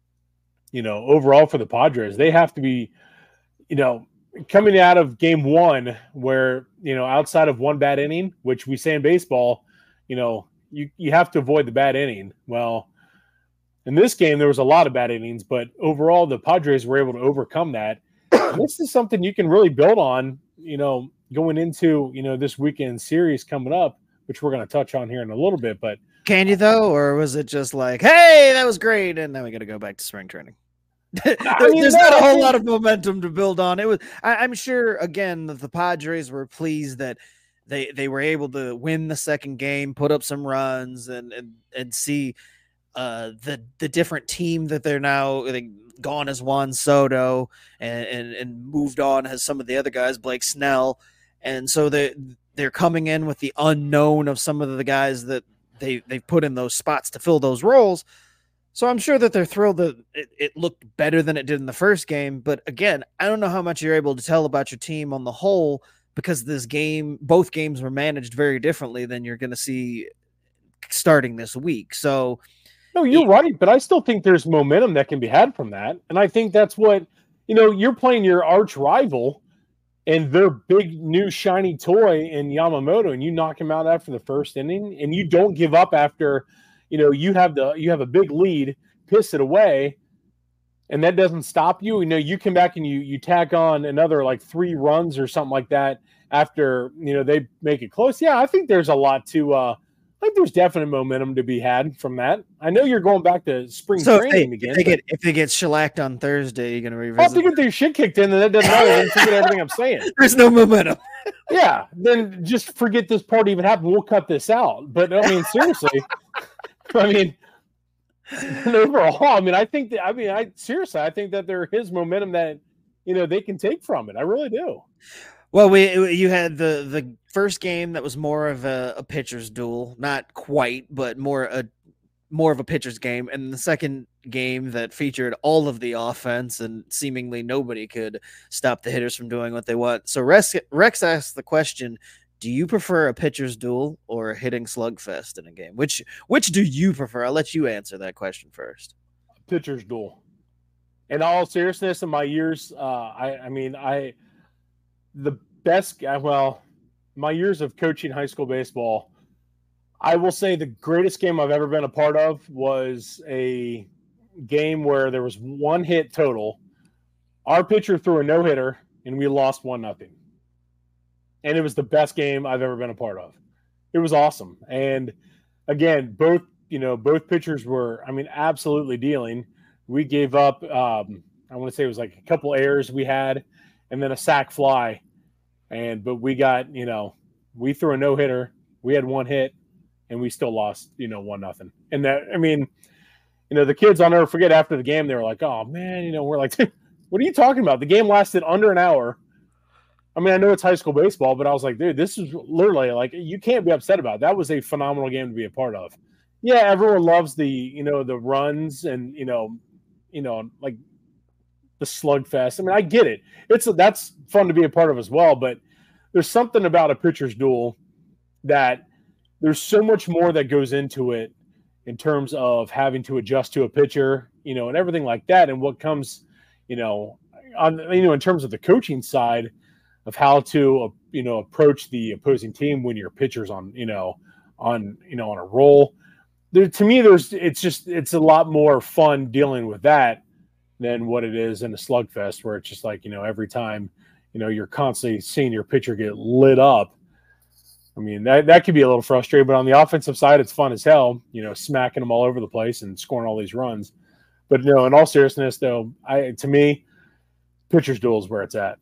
you know, overall for the Padres, they have to be, you know, coming out of game one where, you know, outside of one bad inning, which we say in baseball, you know, you, you have to avoid the bad inning. Well, in this game, there was a lot of bad innings, but overall, the Padres were able to overcome that. And this is something you can really build on, you know, going into, you know, this weekend series coming up, which we're going to touch on here in a little bit. But can you, though, or was it just like, hey, that was great, and now we got to go back to spring training? there, I mean, there's no, not a whole lot of momentum to build on. It was, I, I'm sure, again, that the Padres were pleased that they they were able to win the second game, put up some runs, and and and see. uh, the the different team that they're now they, gone as Juan Soto and, and and moved on as some of the other guys, Blake Snell, and so they they're coming in with the unknown of some of the guys that they they've put in those spots to fill those roles. So I'm sure that they're thrilled that it, it looked better than it did in the first game. But again, I don't know how much you're able to tell about your team on the whole, because this game, both games were managed very differently than you're going to see starting this week. So no, you're it, right. But I still think there's momentum that can be had from that. And I think that's what, you know, you're playing your arch rival and their big new shiny toy in Yamamoto, and you knock him out after the first inning, and you don't give up after, you know, you have the you have a big lead, piss it away, and that doesn't stop you. You know, you come back and you you tack on another like three runs or something like that after, you know, they make it close. Yeah, I think there's a lot to uh I think there's definite momentum to be had from that. I know you're going back to spring so training if they, again. If they, get, if they get shellacked on Thursday, you're going to revisit. Well, if they get their shit kicked in, then that doesn't matter. Then forget everything I'm saying. There's no momentum. Yeah, then just forget this part even happened. We'll cut this out. But, I mean, seriously, I mean, overall, I mean, I think that, I mean, I seriously, I think that there is momentum that, you know, they can take from it. I really do. Well, we you had the the first game that was more of a, a pitcher's duel, not quite, but more a more of a pitcher's game, and the second game that featured all of the offense and seemingly nobody could stop the hitters from doing what they want. So Rex, Rex asked the question: do you prefer a pitcher's duel or a hitting slugfest in a game? Which which do you prefer? I'll let you answer that question first. Pitcher's duel. In all seriousness, in my years, uh, I I mean I. The best, well, my years of coaching high school baseball, I will say the greatest game I've ever been a part of was a game where there was one hit total. Our pitcher threw a no-hitter, and we lost one nothing. And it was the best game I've ever been a part of. It was awesome. And again, both, you know, both pitchers were, I mean, absolutely dealing. We gave up, um, I want to say it was like a couple errors we had, and then a sac fly. And, but we got, you know, we threw a no hitter, we had one hit, and we still lost, you know, one nothing. And that, I mean, you know, the kids, I'll never forget after the game, they were like, oh man, you know, we're like, what are you talking about? The game lasted under an hour. I mean, I know it's high school baseball, but I was like, dude, this is literally like, you can't be upset about it. That was a phenomenal game to be a part of. Yeah. Everyone loves the, you know, the runs and, you know, you know, like, the slugfest. I mean, I get it. It's that's fun to be a part of as well, but there's something about a pitcher's duel that there's so much more that goes into it in terms of having to adjust to a pitcher, you know, and everything like that. And what comes, you know, on, you know, in terms of the coaching side of how to, uh, you know, approach the opposing team when your pitcher's on, you know, on, you know, on a roll. There, to me, there's, it's just, it's a lot more fun dealing with that than what it is in a slugfest, where it's just like, you know, every time, you know, you're constantly seeing your pitcher get lit up. I mean, that, that could be a little frustrating, but on the offensive side, it's fun as hell, you know, smacking them all over the place and scoring all these runs. But no, in all seriousness, though, I, to me, pitcher's duel is where it's at.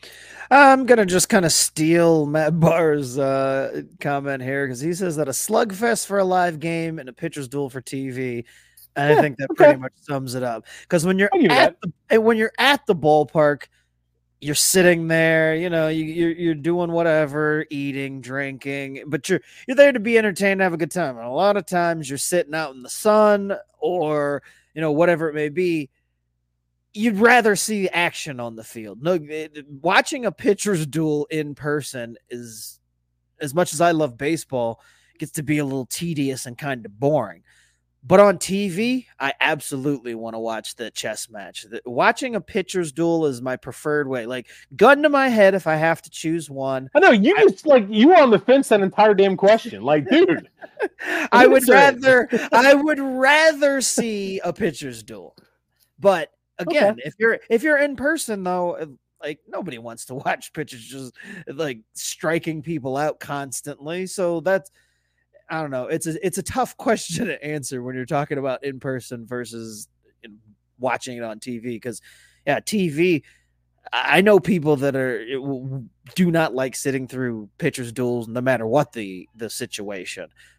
I'm going to just kind of steal Matt Barr's uh, comment here, because he says that a slugfest for a live game and a pitcher's duel for T V. And yeah, I think that okay. pretty much sums it up. Because when you're at the, when you're at the ballpark, you're sitting there, you know, you, you're you're doing whatever, eating, drinking, but you're you're there to be entertained, have a good time. And a lot of times you're sitting out in the sun, or you know, whatever it may be. You'd rather see action on the field. No, it, watching a pitcher's duel in person is, as much as I love baseball, gets to be a little tedious and kind of boring. But on T V, I absolutely want to watch the chess match. The, watching a pitcher's duel is my preferred way. Like, gun to my head if I have to choose one. I know you I, just like you were on the fence that entire damn question. Like, dude, I would rather I would rather see a pitcher's duel. But again, okay. if you're if you're in person though, like nobody wants to watch pitchers just like striking people out constantly. So that's, I don't know. It's a, it's a tough question to answer when you're talking about in person versus watching it on T V. Because, yeah, T V, I know people that are do not like sitting through pitchers duels no matter what the, the situation.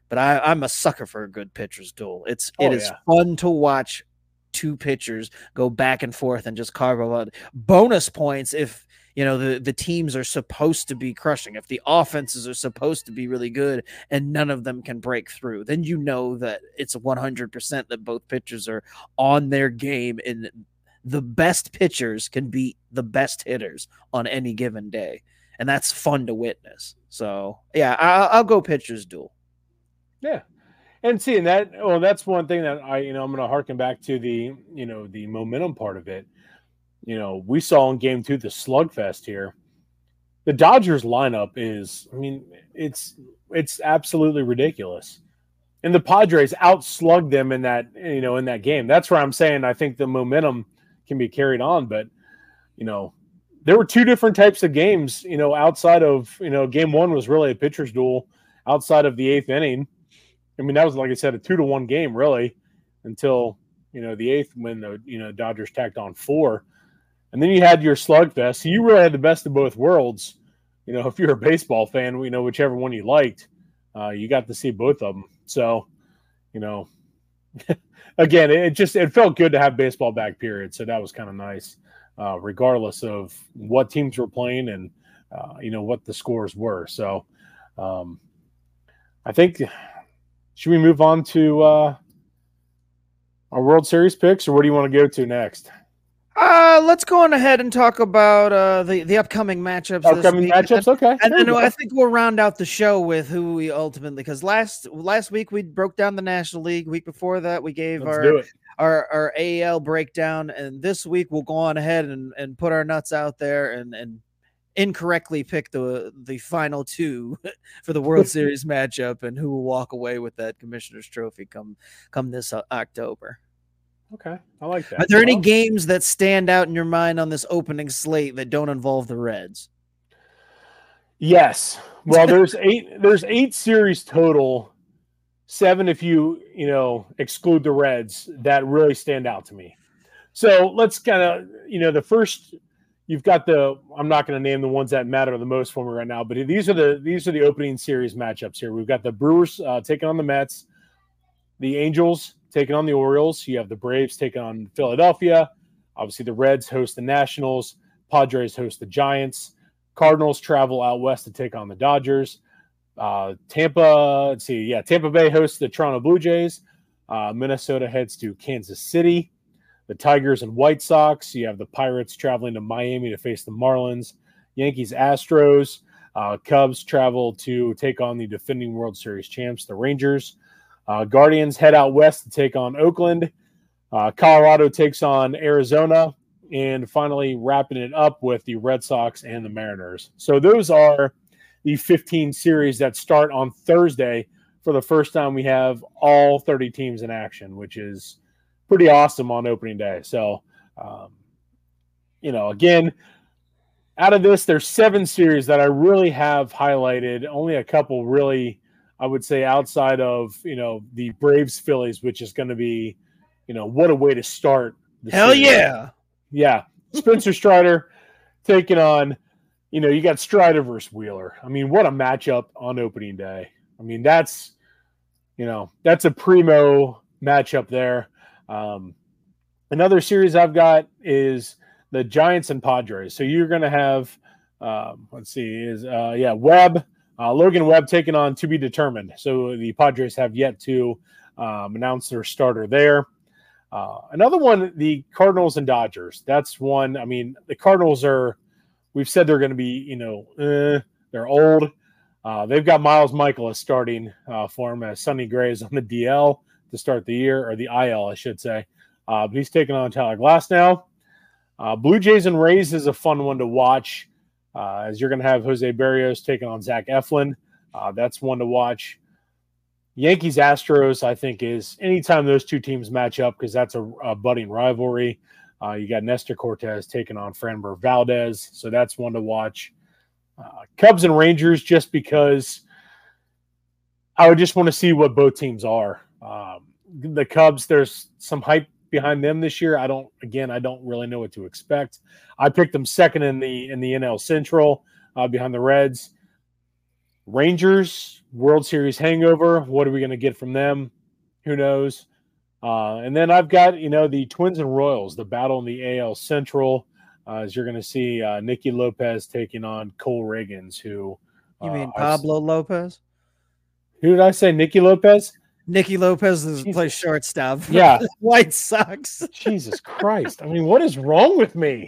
but I, I'm a sucker for a good pitcher's duel. It's it Oh, is yeah. fun to watch two pitchers go back and forth and just carve out bonus points if you know the the teams are supposed to be crushing. If the offenses are supposed to be really good and none of them can break through, then you know that it's one hundred percent that both pitchers are on their game, and the best pitchers can beat the best hitters on any given day, and that's fun to witness. So yeah, I'll, I'll go pitchers duel. Yeah. And seeing that, well, that's one thing that I, you know, I'm going to harken back to the, you know, the momentum part of it. You know, we saw in game two, the slugfest here. The Dodgers lineup is, I mean, it's, it's absolutely ridiculous. And the Padres outslugged them in that, you know, in that game. That's where I'm saying I think the momentum can be carried on. But, you know, there were two different types of games, you know, outside of, you know, game one was really a pitcher's duel outside of the eighth inning. I mean, that was, like I said, a two to one game, really, until, you know, the eighth when the, you know, Dodgers tacked on four. And then you had your slugfest. So you really had the best of both worlds. You know, if you're a baseball fan, you know, whichever one you liked, uh, you got to see both of them. So, you know, again, it just, it felt good to have baseball back, period. So that was kind of nice, uh, regardless of what teams were playing and, uh, you know, what the scores were. So um, I think... Should we move on to uh, our World Series picks, or what do you want to go to next? Uh, let's go on ahead and talk about uh, the, the upcoming matchups. Upcoming this week. matchups, okay. And then I think we'll round out the show with who we ultimately, because last last week we broke down the National League. Week before that, we gave Let's our, do it. our our A L breakdown, and this week we'll go on ahead and, and put our nuts out there and and incorrectly pick the the final two for the World Series matchup and who will walk away with that Commissioner's Trophy come come this uh, October. Okay, I like that. Are there well, any games that stand out in your mind on this opening slate that don't involve the Reds? Yes. Well, there's eight there's eight series total, seven if you, you know, exclude the Reds, that really stand out to me. So let's kind of, you know, the first You've got the. I'm not going to name the ones that matter the most for me right now, but these are the these are the opening series matchups here. We've got the Brewers uh, taking on the Mets, the Angels taking on the Orioles. You have the Braves taking on Philadelphia. Obviously, the Reds host the Nationals. Padres host the Giants. Cardinals travel out west to take on the Dodgers. Uh, Tampa. Let's see. Yeah, Tampa Bay hosts the Toronto Blue Jays. Uh, Minnesota heads to Kansas City. The Tigers and White Sox. You have the Pirates traveling to Miami to face the Marlins. Yankees, Astros. Uh, Cubs travel to take on the defending World Series champs, the Rangers. Uh, Guardians head out west to take on Oakland. Uh, Colorado takes on Arizona. And finally, wrapping it up with the Red Sox and the Mariners. So those are the fifteen series that start on Thursday. For the first time, we have all thirty teams in action, which is pretty awesome on opening day. So, um, you know, again, out of this, there's seven series that I really have highlighted. Only a couple really, I would say, outside of, you know, the Braves Phillies, which is going to be, you know, what a way to start. The Hell series. yeah. Yeah. Spencer Strider taking on, you know, you got Strider versus Wheeler. I mean, what a matchup on opening day. I mean, that's, you know, that's a primo matchup there. Um, another series I've got is the Giants and Padres. So you're going to have, um, let's see, is uh, yeah, Webb, uh, Logan Webb taking on to be determined. So the Padres have yet to um, announce their starter there. Uh, another one, the Cardinals and Dodgers. That's one. I mean, the Cardinals are, we've said they're going to be, you know, eh, they're old. Uh, they've got Miles Michaelis starting uh, for him as Sonny Gray is on the D L to start the year, or the I L, I should say. Uh, but he's taking on Tyler Glasnow. Uh, Blue Jays and Rays is a fun one to watch, uh, as you're going to have Jose Berrios taking on Zach Eflin. Uh, that's one to watch. Yankees Astros, I think, is anytime those two teams match up, because that's a, a budding rivalry. Uh, you got Nestor Cortez taking on Framber Valdez, so that's one to watch. Uh, Cubs and Rangers, just because I would just want to see what both teams are. Um, the Cubs, there's some hype behind them this year. I don't, again, I don't really know what to expect. I picked them second in the in the N L Central uh, behind the Reds. Rangers, World Series hangover. What are we going to get from them? Who knows? Uh, and then I've got, you know, the Twins and Royals, the battle in the A L Central, uh, as you're going to see uh, Nicky Lopez taking on Cole Riggins, who You uh, mean I've- Pablo Lopez? Who did I say? Nicky Lopez? Nicky Lopez is Jesus. plays shortstop. for Yeah. the White Sox. Jesus Christ. I mean, what is wrong with me?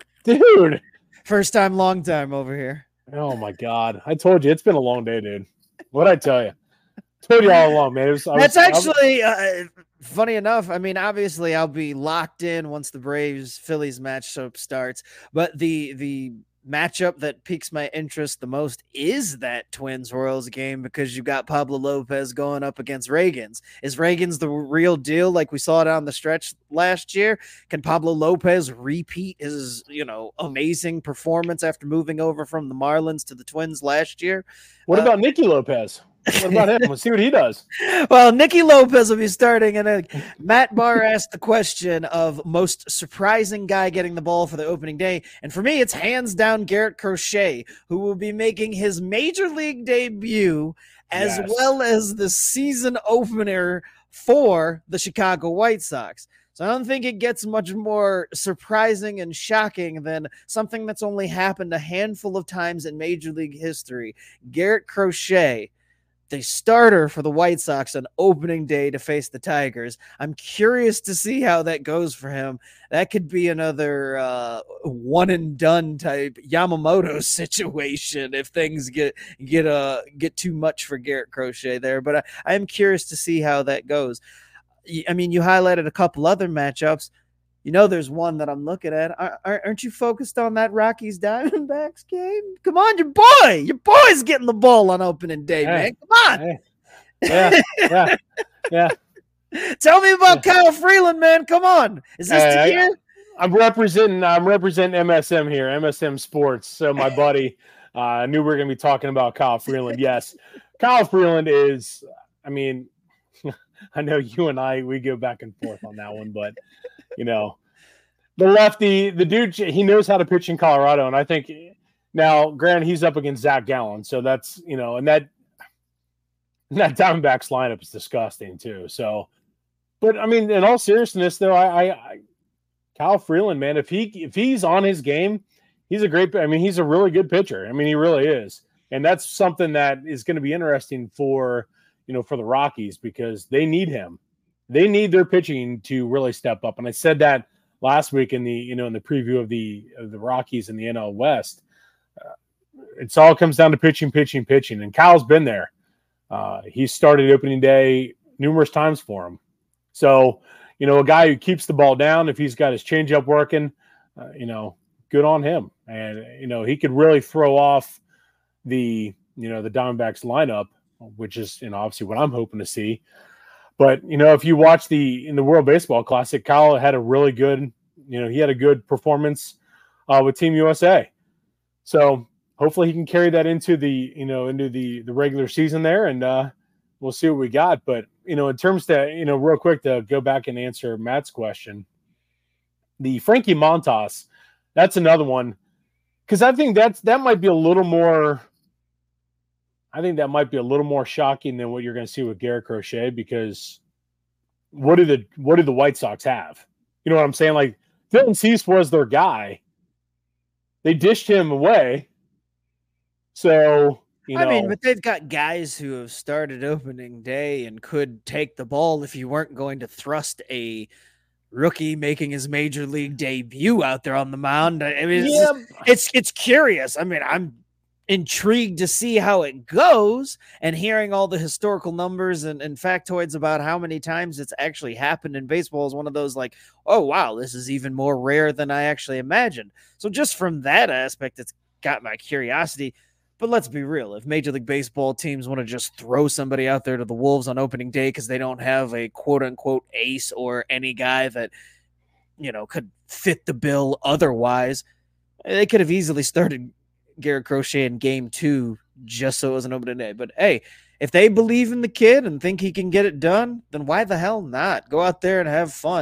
Dude. First time, long time over here. Oh, my God. I told you. It's been a long day, dude. What'd I tell you? Told you all along, man. It was, I That's was, I was- actually uh, funny enough. I mean, obviously, I'll be locked in once the Braves Phillies matchup starts. But the the matchup that piques my interest the most is that Twins Royals game, because you got Pablo Lopez going up against Reagans. Is Reagans the real deal, like we saw down the stretch last year? Can Pablo Lopez repeat his, you know, amazing performance after moving over from the Marlins to the Twins last year? What uh, about Nicky Lopez? What about him? Let's see what he does. Well, Nicky Lopez will be starting, and uh, Matt Barr asked the question of most surprising guy getting the ball for the opening day, and for me, it's hands down Garrett Crochet, who will be making his major league debut as Yes. well as the season opener for the Chicago White Sox. So I don't think it gets much more surprising and shocking than something that's only happened a handful of times in Major League history. Garrett Crochet, the starter for the White Sox on opening day to face the Tigers. I'm curious to see how that goes for him. That could be another uh, one and done type Yamamoto situation if things get get uh get too much for Garrett Crochet there. But I, I am curious to see how that goes. I mean, you highlighted a couple other matchups. You know, there's one that I'm looking at. Ar- Aren't you focused on that Rockies Diamondbacks game? Come on, your boy. Your boy's getting the ball on opening day, Hey, man. Come on. Hey. Yeah, yeah, yeah. Tell me about Kyle Freeland, man. Come on. Is this Hey, the I- year? I'm representing. I'm representing M S M here, M S M Sports. So my buddy, uh, I knew we were going to be talking about Kyle Freeland. Yes, Kyle Freeland is. I mean, I know you and I we go back and forth on that one, but you know, the lefty, the dude, he knows how to pitch in Colorado, and I think now, granted, he's up against Zach Gallen, so that's you know, and that that Diamondbacks lineup is disgusting too. So, but I mean, in all seriousness, though, I, I, I Kyle Freeland, man, if he if he's on his game, he's a great. I mean, he's a really good pitcher. I mean, he really is, and that's something that is going to be interesting for you know for the Rockies because they need him. They need their pitching to really step up. And I said that last week in the you know in the preview of the of the Rockies in the N L West. Uh, it's all comes down to pitching, pitching, pitching, and Kyle's been there. Uh, he started opening day numerous times for him. So, you know, a guy who keeps the ball down, if he's got his changeup working, uh, you know, good on him. And, you know, he could really throw off the, you know, the Diamondbacks lineup, which is, you know, obviously what I'm hoping to see. But, you know, if you watch the, in the World Baseball Classic, Kyle had a really good, you know, he had a good performance uh, with Team U S A. So, hopefully he can carry that into the, you know, into the, the regular season there, and uh, we'll see what we got. But, you know, in terms to, you know, real quick to go back and answer Matt's question, the Frankie Montas, that's another one. Because I think that's, that might be a little more, I think that might be a little more shocking than what you're going to see with Garrett Crochet, because what do the, what do the White Sox have? You know what I'm saying? Like, Dylan Cease was their guy. They dished him away. So, you know, I mean, but they've got guys who have started opening day and could take the ball if you weren't going to thrust a rookie making his major league debut out there on the mound. I mean, it's, yeah, it's, it's curious. I mean, I'm intrigued to see how it goes, and hearing all the historical numbers and, and factoids about how many times it's actually happened in baseball is one of those like, oh, wow, this is even more rare than I actually imagined. So just from that aspect, it's got my curiosity. But let's be real. If Major League Baseball teams want to just throw somebody out there to the Wolves on opening day because they don't have a quote-unquote ace or any guy that, you know, could fit the bill otherwise, they could have easily started Garrett Crochet in game two just so it was an opening day. But, hey, if they believe in the kid and think he can get it done, then why the hell not? Go out there and have fun.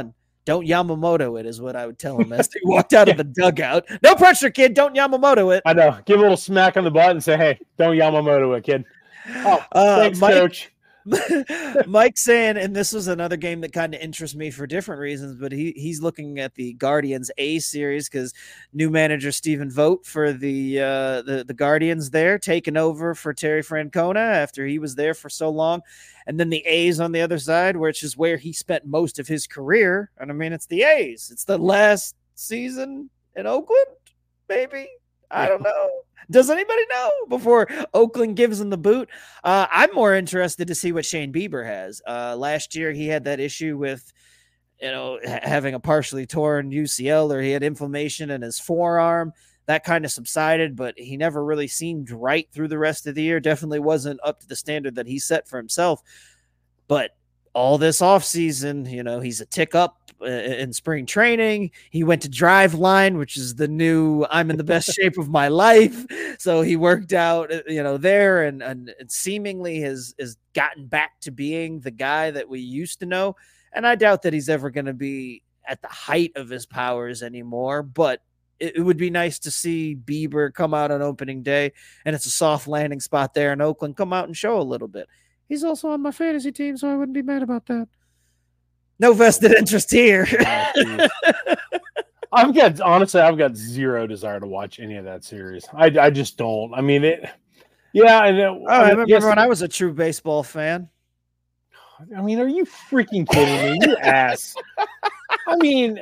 Don't Yamamoto it is what I would tell him as he walked out yeah. of the dugout. No pressure, kid. Don't Yamamoto it. I know. Give a little smack on the butt and say, hey, don't Yamamoto it, kid. Oh, uh, thanks, Mike, coach. Mike saying, and this was another game that kind of interests me for different reasons, but he he's looking at the Guardians A series because new manager Stephen Vogt for the uh, the the Guardians there taking over for Terry Francona after he was there for so long, and then the A's on the other side, which is where he spent most of his career. And I mean, it's the A's. It's the last season in Oakland, maybe. I don't know. Does anybody know before Oakland gives him the boot? Uh, I'm more interested to see what Shane Bieber has. Uh, last year, he had that issue with, you know, ha- having a partially torn U C L, or he had inflammation in his forearm. That kind of subsided, but he never really seemed right through the rest of the year. Definitely wasn't up to the standard that he set for himself. But all this offseason, you know, he's a tick up in spring training. He went to Driveline, which is the new I'm in the best shape of my life. So he worked out, you know, there and, and, and seemingly has, has gotten back to being the guy that we used to know. And I doubt that he's ever going to be at the height of his powers anymore, but it, it would be nice to see Bieber come out on opening day, and it's a soft landing spot there in Oakland, come out and show a little bit. He's also on my fantasy team, so I wouldn't be mad about that. No vested interest here. Oh, I've got, honestly, I've got zero desire to watch any of that series. I, I just don't. I mean, it, yeah. And it, oh, I, I remember yes, when I was a true baseball fan. I mean, are you freaking kidding me? You ass. I mean,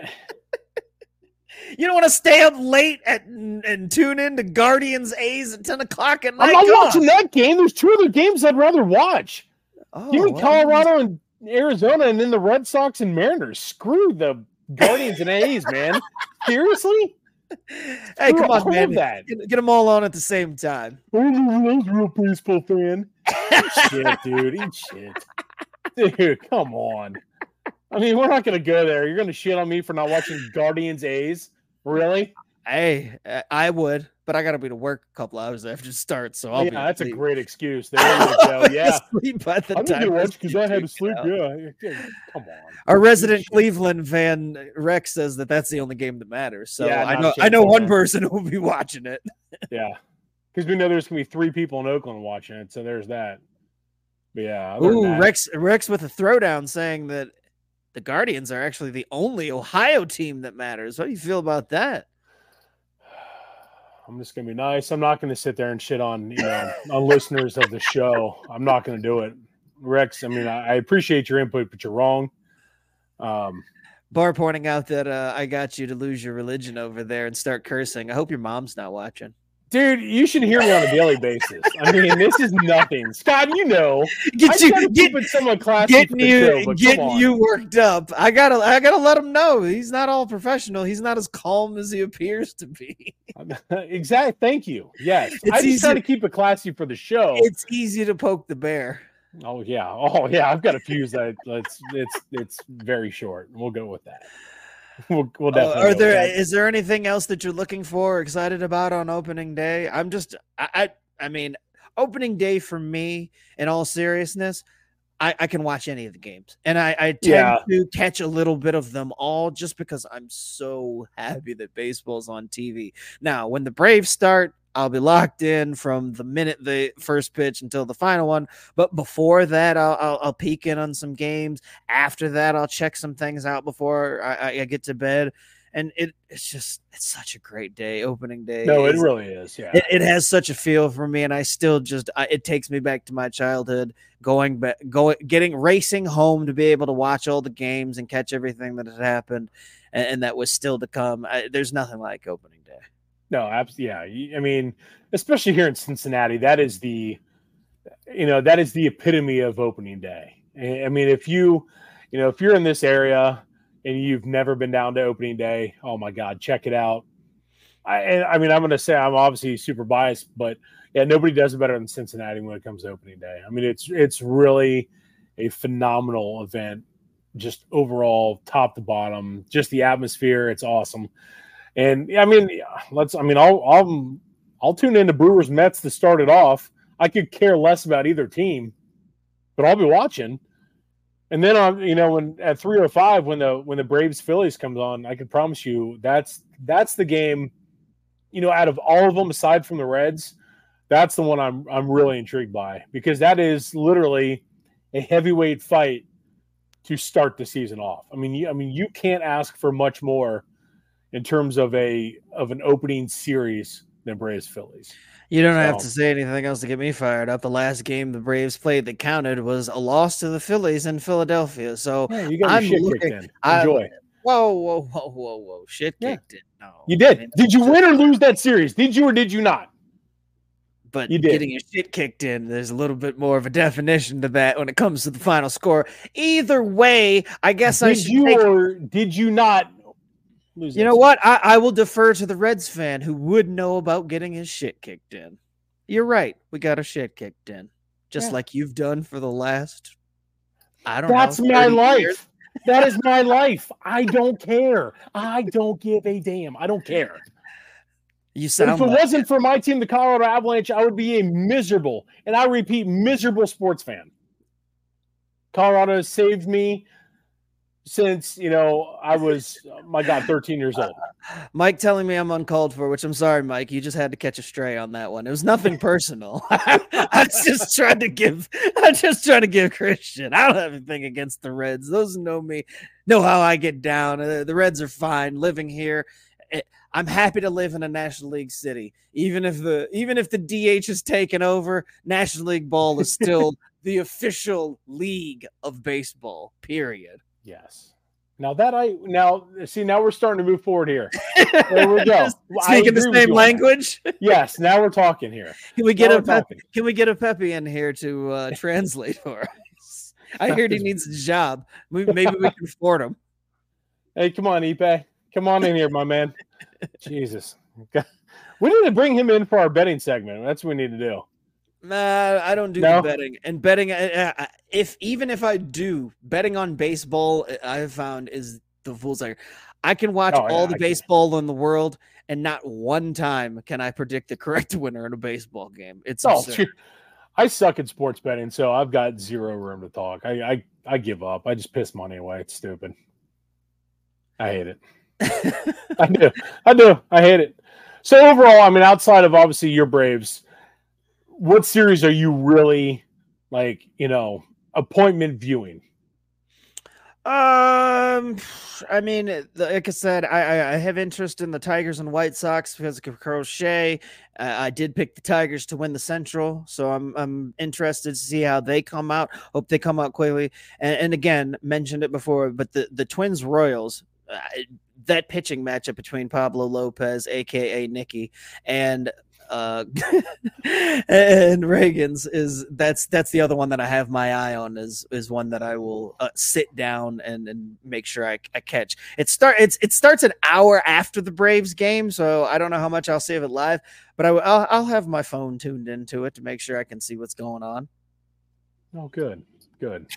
you don't want to stay up late at, and tune in to Guardians A's at ten o'clock at night? I'm not Come watching on. that game. There's two other games I'd rather watch. Oh, Give me well, Colorado and Arizona, and then the Red Sox and Mariners. Screw the Guardians and A's, man. Seriously? Hey, come on, man. That. Get, get them all on at the same time. I'm a real baseball fan. Eat shit, dude. Eat shit. Dude, come on. I mean, we're not going to go there. You're going to shit on me for not watching Guardians A's? Really? Hey, I would, but I got to be to work a couple hours after it starts, so I'll yeah, be that's asleep. a great excuse. There you go. Yeah. Sleep by the I'm time going to watch because I had to sleep. Yeah. Come on. Our resident Cleveland fan, Rex, says that that's the only game that matters. So yeah, I know I know one person who will be watching it. Yeah. Because we know there's going to be three people in Oakland watching it, so there's that. But yeah. Ooh, that. Rex, Rex with a throwdown saying that the Guardians are actually the only Ohio team that matters. What do you feel about that? I'm just gonna be nice. I'm not gonna sit there and shit on you know on listeners of the show. I'm not gonna do it, Rex. I mean, I, I appreciate your input, but you're wrong. Um, Bar pointing out that uh, I got you to lose your religion over there and start cursing. I hope your mom's not watching. Dude, you should hear me on a daily basis. I mean, this is nothing, Scott. You know, get I you get someone classy getting you show, getting you worked up. I gotta I gotta let him know he's not all professional. He's not as calm as he appears to be. Exactly. Thank you. Yes, it's I just easy, try to keep it classy for the show. It's easy to poke the bear. Oh yeah. Oh yeah. I've got a fuse that it's it's it's very short. We'll go with that. We'll, we'll definitely uh, are there is there anything else that you're looking for, excited about on opening day? I'm just I I, I mean opening day for me, in all seriousness, I, I can watch any of the games, and I, I tend yeah. to catch a little bit of them all just because I'm so happy that baseball's on T V. Now, when the Braves start, I'll be locked in from the minute the first pitch until the final one. But before that, I'll, I'll, I'll peek in on some games. After that, I'll check some things out before I, I get to bed. And it, it's just, it's such a great day. Opening day. No, it really is. Yeah. It, it has such a feel for me. And I still just, I, it takes me back to my childhood, going back, going, getting, racing home to be able to watch all the games and catch everything that had happened and, and that was still to come. I, there's nothing like opening day. No, absolutely. Yeah. I mean, especially here in Cincinnati, that is the, you know, that is the epitome of opening day. I mean, if you, you know, if you're in this area and you've never been down to opening day, oh my God, check it out. I, I mean, I'm going to say I'm obviously super biased, but yeah, nobody does it better than Cincinnati when it comes to opening day. I mean, it's, it's really a phenomenal event, just overall top to bottom, just the atmosphere. It's awesome. And I mean, let's. I mean, I'll I'll I'll tune into Brewers Mets to start it off. I could care less about either team, but I'll be watching. And then on, you know, when at three oh five, when the when the Braves Phillies comes on, I can promise you that's that's the game, you know, out of all of them aside from the Reds, that's the one I'm I'm really intrigued by, because that is literally a heavyweight fight to start the season off. I mean, you, I mean, you can't ask for much more in terms of a of an opening series than Braves Phillies. You don't so, have to say anything else to get me fired up. The last game the Braves played that counted was a loss to the Phillies in Philadelphia. So yeah, you got your I'm shit looking, kicked in. Enjoy. I, whoa, whoa, whoa, whoa, whoa! Shit kicked yeah. in. No, you did. I mean, did you win or lose that series? Did you or did you not? But you getting your shit kicked in, there's a little bit more of a definition to that when it comes to the final score. Either way, I guess did I should. You take... or did you not? Lose you know series? What? I, I will defer to the Reds fan who would know about getting his shit kicked in. You're right. We got our shit kicked in, just yeah. like you've done for the last. I don't That's know. That's my life. Years. That is my life. I don't care. I don't give a damn. I don't care. You sound if it like wasn't it. for my team, the Colorado Avalanche, I would be a miserable, and I repeat, miserable sports fan. Colorado has saved me since, you know, I was, my God, thirteen years old. Uh, Mike telling me I'm uncalled for, which I'm sorry, Mike. You just had to catch a stray on that one. It was nothing personal. I just tried to give, I just tried to give Christian. I don't have anything against the Reds. Those who know me know how I get down. Uh, the Reds are fine living here. It, I'm happy to live in a National League city. Even if the even if the D H is taken over, National League ball is still the official league of baseball, period. Yes. Now that I now see now we're starting to move forward here. There we go. Speaking the same language. Yes, now we're talking here. Can we get now a Pep, can we get a Pepe in here to uh, translate for us? I heard he needs a job. Maybe we can afford him. Hey, come on, Ipe. Come on in here, my man. Jesus. We need to bring him in for our betting segment. That's what we need to do. Nah, I don't do no? the betting. And betting, uh, if even if I do, betting on baseball, I have found is the fool's errand. I can watch oh, all yeah, the I baseball can. in the world, and not one time can I predict the correct winner in a baseball game. It's oh, absurd. I suck at sports betting, so I've got zero room to talk. I, I, I give up. I just piss money away. It's stupid. I hate it. I do. I do. I hate it. So overall, I mean, outside of obviously your Braves, what series are you really like, you know, appointment viewing? Um, I mean, like I said, I I have interest in the Tigers and White Sox because of Crochet. Uh, I did pick the Tigers to win the Central, so I'm I'm interested to see how they come out. Hope they come out quickly. And, and again, mentioned it before, but the the Twins Royals. Uh, that pitching matchup between Pablo Lopez, aka Nicky, and uh and Reagan's is that's that's the other one that I have my eye on is is one that I will uh, sit down and and make sure I, I catch. It start it's it starts an hour after the Braves game, so I don't know how much I'll save it live, but I I'll, I'll have my phone tuned into it to make sure I can see what's going on. Oh, good, good.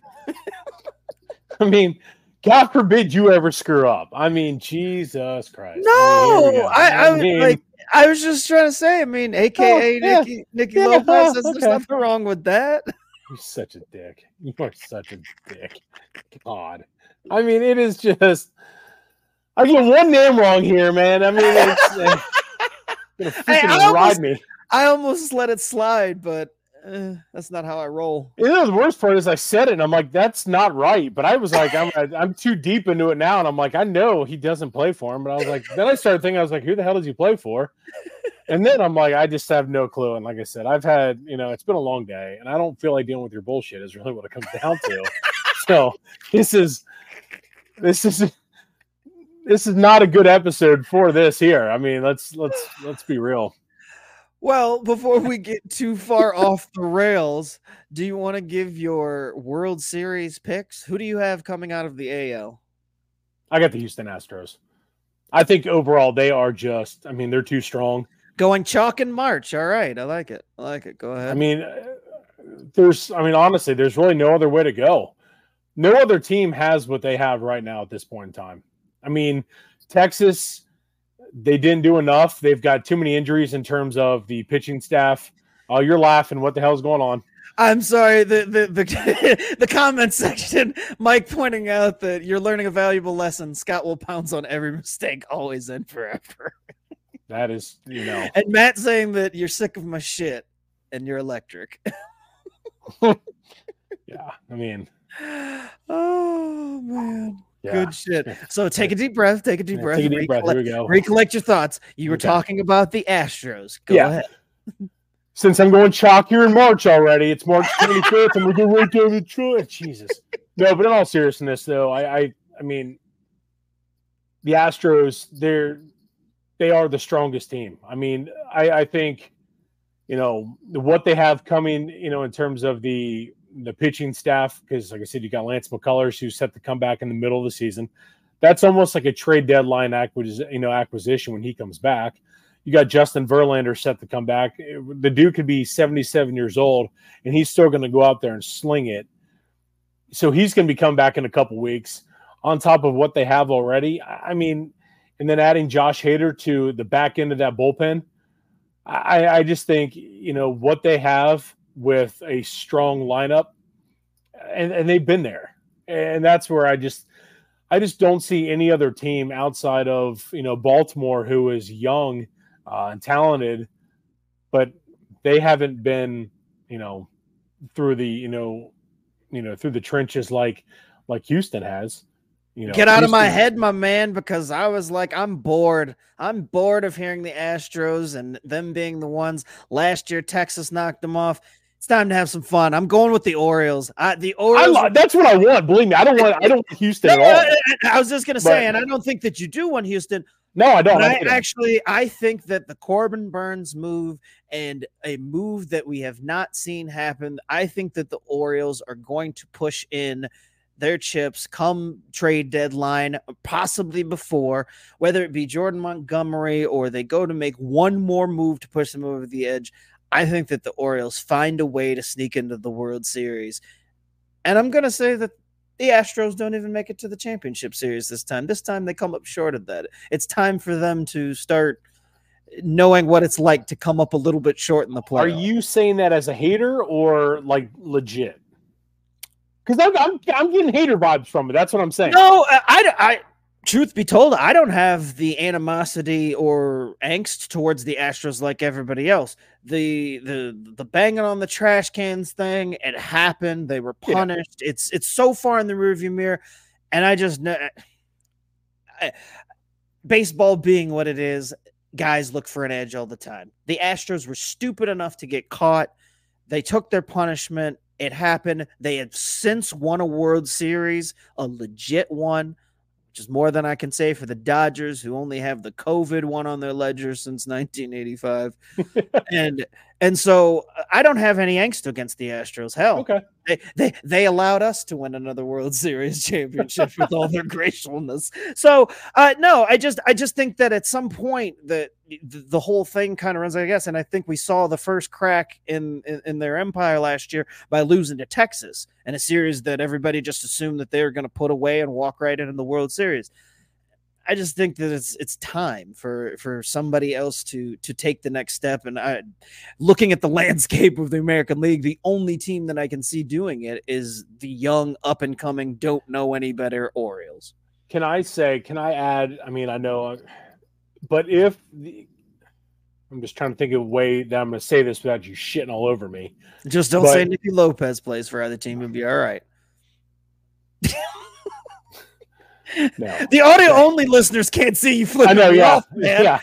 I mean. God forbid you ever screw up. I mean, Jesus Christ. No, I, mean, I, I, I mean, like I was just trying to say. I mean, A K A oh, yeah. Nicky, Nicky yeah, Lopez. Oh, there's okay. nothing wrong with that. You're such a dick. You are such a dick. God. I mean, it is just. I get one name wrong here, man. I mean, it's uh, gonna freaking hey, I ride almost, me. I almost let it slide, but. Uh, that's not how I roll. You know, the worst part is I said it and I'm like, that's not right. But I was like, I'm I'm too deep into it now. And I'm like, I know he doesn't play for him. But I was like, then I started thinking, I was like, who the hell does he play for? And then I'm like, I just have no clue. And like I said, I've had, you know, it's been a long day and I don't feel like dealing with your bullshit is really what it comes down to. So this is, this is, this is not a good episode for this here. I mean, let's, let's, let's be real. Well, before we get too far off the rails, do you want to give your World Series picks? Who do you have coming out of the A L? I got the Houston Astros. I think overall they are just, I mean, they're too strong. Going chalk in March. All right. I like it. I like it. Go ahead. I mean, there's, I mean, honestly, there's really no other way to go. No other team has what they have right now at this point in time. I mean, Texas, they didn't do enough. They've got too many injuries in terms of the pitching staff. Oh, you're laughing. What the hell's going on? I'm sorry. The the the the comment section, Mike pointing out that you're learning a valuable lesson. Scott will pounce on every mistake, always and forever. That is, you know. And Matt saying that you're sick of my shit and you're electric. Yeah, I mean. Oh man. Yeah. Good shit. So take a deep breath. Take a deep yeah, breath. Take a deep breath. Here we go. Recollect your thoughts. You were okay. talking about the Astros. Go yeah. ahead. Since I'm going chalk here in March already, it's March twenty-fifth, and we're going right down the truck. Jesus. No, but in all seriousness, though, I, I, I mean, the Astros, they're they are the strongest team. I mean, I, I think, you know, what they have coming, you know, in terms of the the pitching staff, because like I said, you got Lance McCullers who's set to come back in the middle of the season. That's almost like a trade deadline acquisition, you know, acquisition when he comes back. You got Justin Verlander set to come back. The dude could be seventy-seven years old, and he's still going to go out there and sling it. So he's going to be coming back in a couple weeks on top of what they have already. I mean, and then adding Josh Hader to the back end of that bullpen. I, I just think, you know, what they have with a strong lineup, and, and they've been there. And that's where I just I just don't see any other team outside of, you know, Baltimore, who is young uh, and talented, but they haven't been, you know, through the, you know, you know, through the trenches like like Houston has. You know, Get out Houston, of my head, my man, because I was like, I'm bored. I'm bored of hearing the Astros and them being the ones. Last year, Texas knocked them off. It's time to have some fun. I'm going with the Orioles. I, the Orioles. I, that's what I want. Believe me, I don't want. I don't want Houston at all. I was just gonna say, but, and I don't think that you do want Houston. No, I don't. I, I don't. Actually, I think that the Corbin Burns move and a move that we have not seen happen. I think that the Orioles are going to push in their chips come trade deadline, possibly before, whether it be Jordan Montgomery or they go to make one more move to push them over the edge. I think that the Orioles find a way to sneak into the World Series. And I'm going to say that the Astros don't even make it to the championship series this time. This time they come up short of that. It's time for them to start knowing what it's like to come up a little bit short in the playoffs. Are you saying that as a hater or like legit? Because I'm, I'm I'm getting hater vibes from it. That's what I'm saying. No, I, I, I truth be told, I don't have the animosity or angst towards the Astros like everybody else. The the the banging on the trash cans thing, it happened. They were punished. Yeah. It's it's so far in the rearview mirror, and I just know I, baseball being what it is, guys look for an edge all the time. The Astros were stupid enough to get caught. They took their punishment. It happened. They have since won a World Series, a legit one, which is more than I can say for the Dodgers, who only have the COVID one on their ledger since nineteen eighty-five. and and so I don't have any angst against the Astros. Hell, okay. they, they, they allowed us to win another World Series championship with all their gracefulness. So, uh, no, I just I just think that at some point that the, the whole thing kind of runs, I guess, and I think we saw the first crack in, in, in their empire last year by losing to Texas in a series that everybody just assumed that they were going to put away and walk right into the World Series. I just think that it's it's time for for somebody else to to take the next step. And I, looking at the landscape of the American League, the only team that I can see doing it is the young, up and coming, don't know any better Orioles. Can I say? Can I add? I mean, I know, but if the, I'm just trying to think of a way that I'm going to say this without you shitting all over me. Just don't but, say Nicky Lopez plays for either team and be all right. No. The audio only listeners can't see you flipping. I know, yeah, off, man. yeah.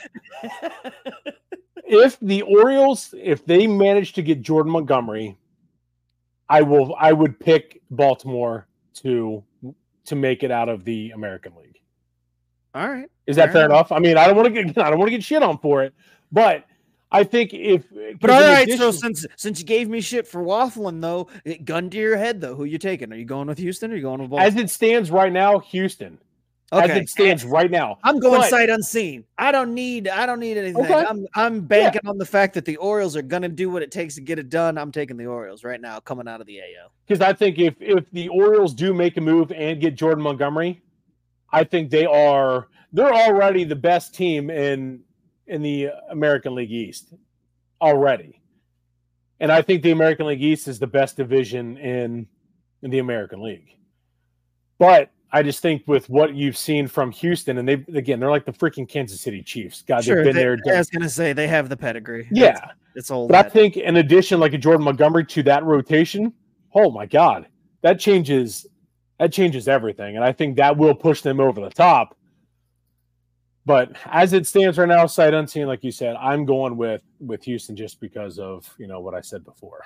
If the Orioles, if they manage to get Jordan Montgomery, I will. I would pick Baltimore to to make it out of the American League. All right, is that fair enough? enough? I mean, I don't want to get. I don't want to get shit on for it, but I think if. But all right, addition, so since since you gave me shit for waffling, though, gun to your head, though, who you taking? Are you going with Houston or are you going with Baltimore? As it stands right now, Houston. Okay. As it stands right now, I'm going but, sight unseen. I don't need. I don't need anything. Okay. I'm I'm banking yeah. on the fact that the Orioles are going to do what it takes to get it done. I'm taking the Orioles right now, coming out of the A L. Because I think if if the Orioles do make a move and get Jordan Montgomery, I think they are. They're already the best team in in the American League East already. And I think the American League East is the best division in, in the American League. But I just think with what you've seen from Houston, and they again, they're like the freaking Kansas City Chiefs. God, sure, they've been they, there. I was going to say they have the pedigree. Yeah. It's, it's old. But I think in addition, like a Jordan Montgomery to that rotation, oh my God, that changes that changes everything. And I think that will push them over the top. But as it stands right now, sight unseen, like you said, I'm going with with Houston just because of, you know, what I said before.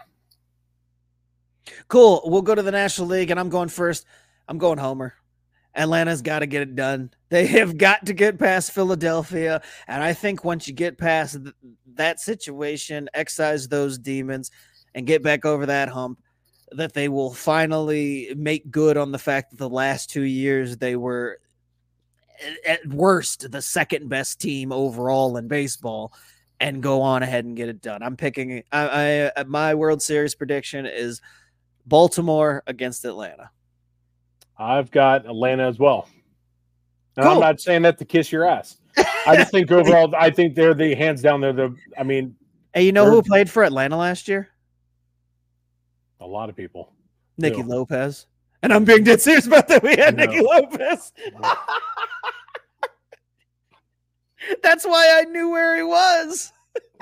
Cool. We'll go to the National League, and I'm going first. I'm going Homer. Atlanta's got to get it done. They have got to get past Philadelphia. And I think once you get past th- that situation, excise those demons, and get back over that hump, that they will finally make good on the fact that the last two years they were, at worst, the second best team overall in baseball, and go on ahead and get it done. I'm picking I, I my World Series prediction is Baltimore against Atlanta. I've got Atlanta as well. And Cool. I'm not saying that to kiss your ass. I just think overall, I think they're the hands down. They're the, I mean. Hey, you know who played for Atlanta last year? A lot of people. Nicky Who? Lopez. And I'm being dead serious about that. We had No. Nicky Lopez. That's why I knew where he was.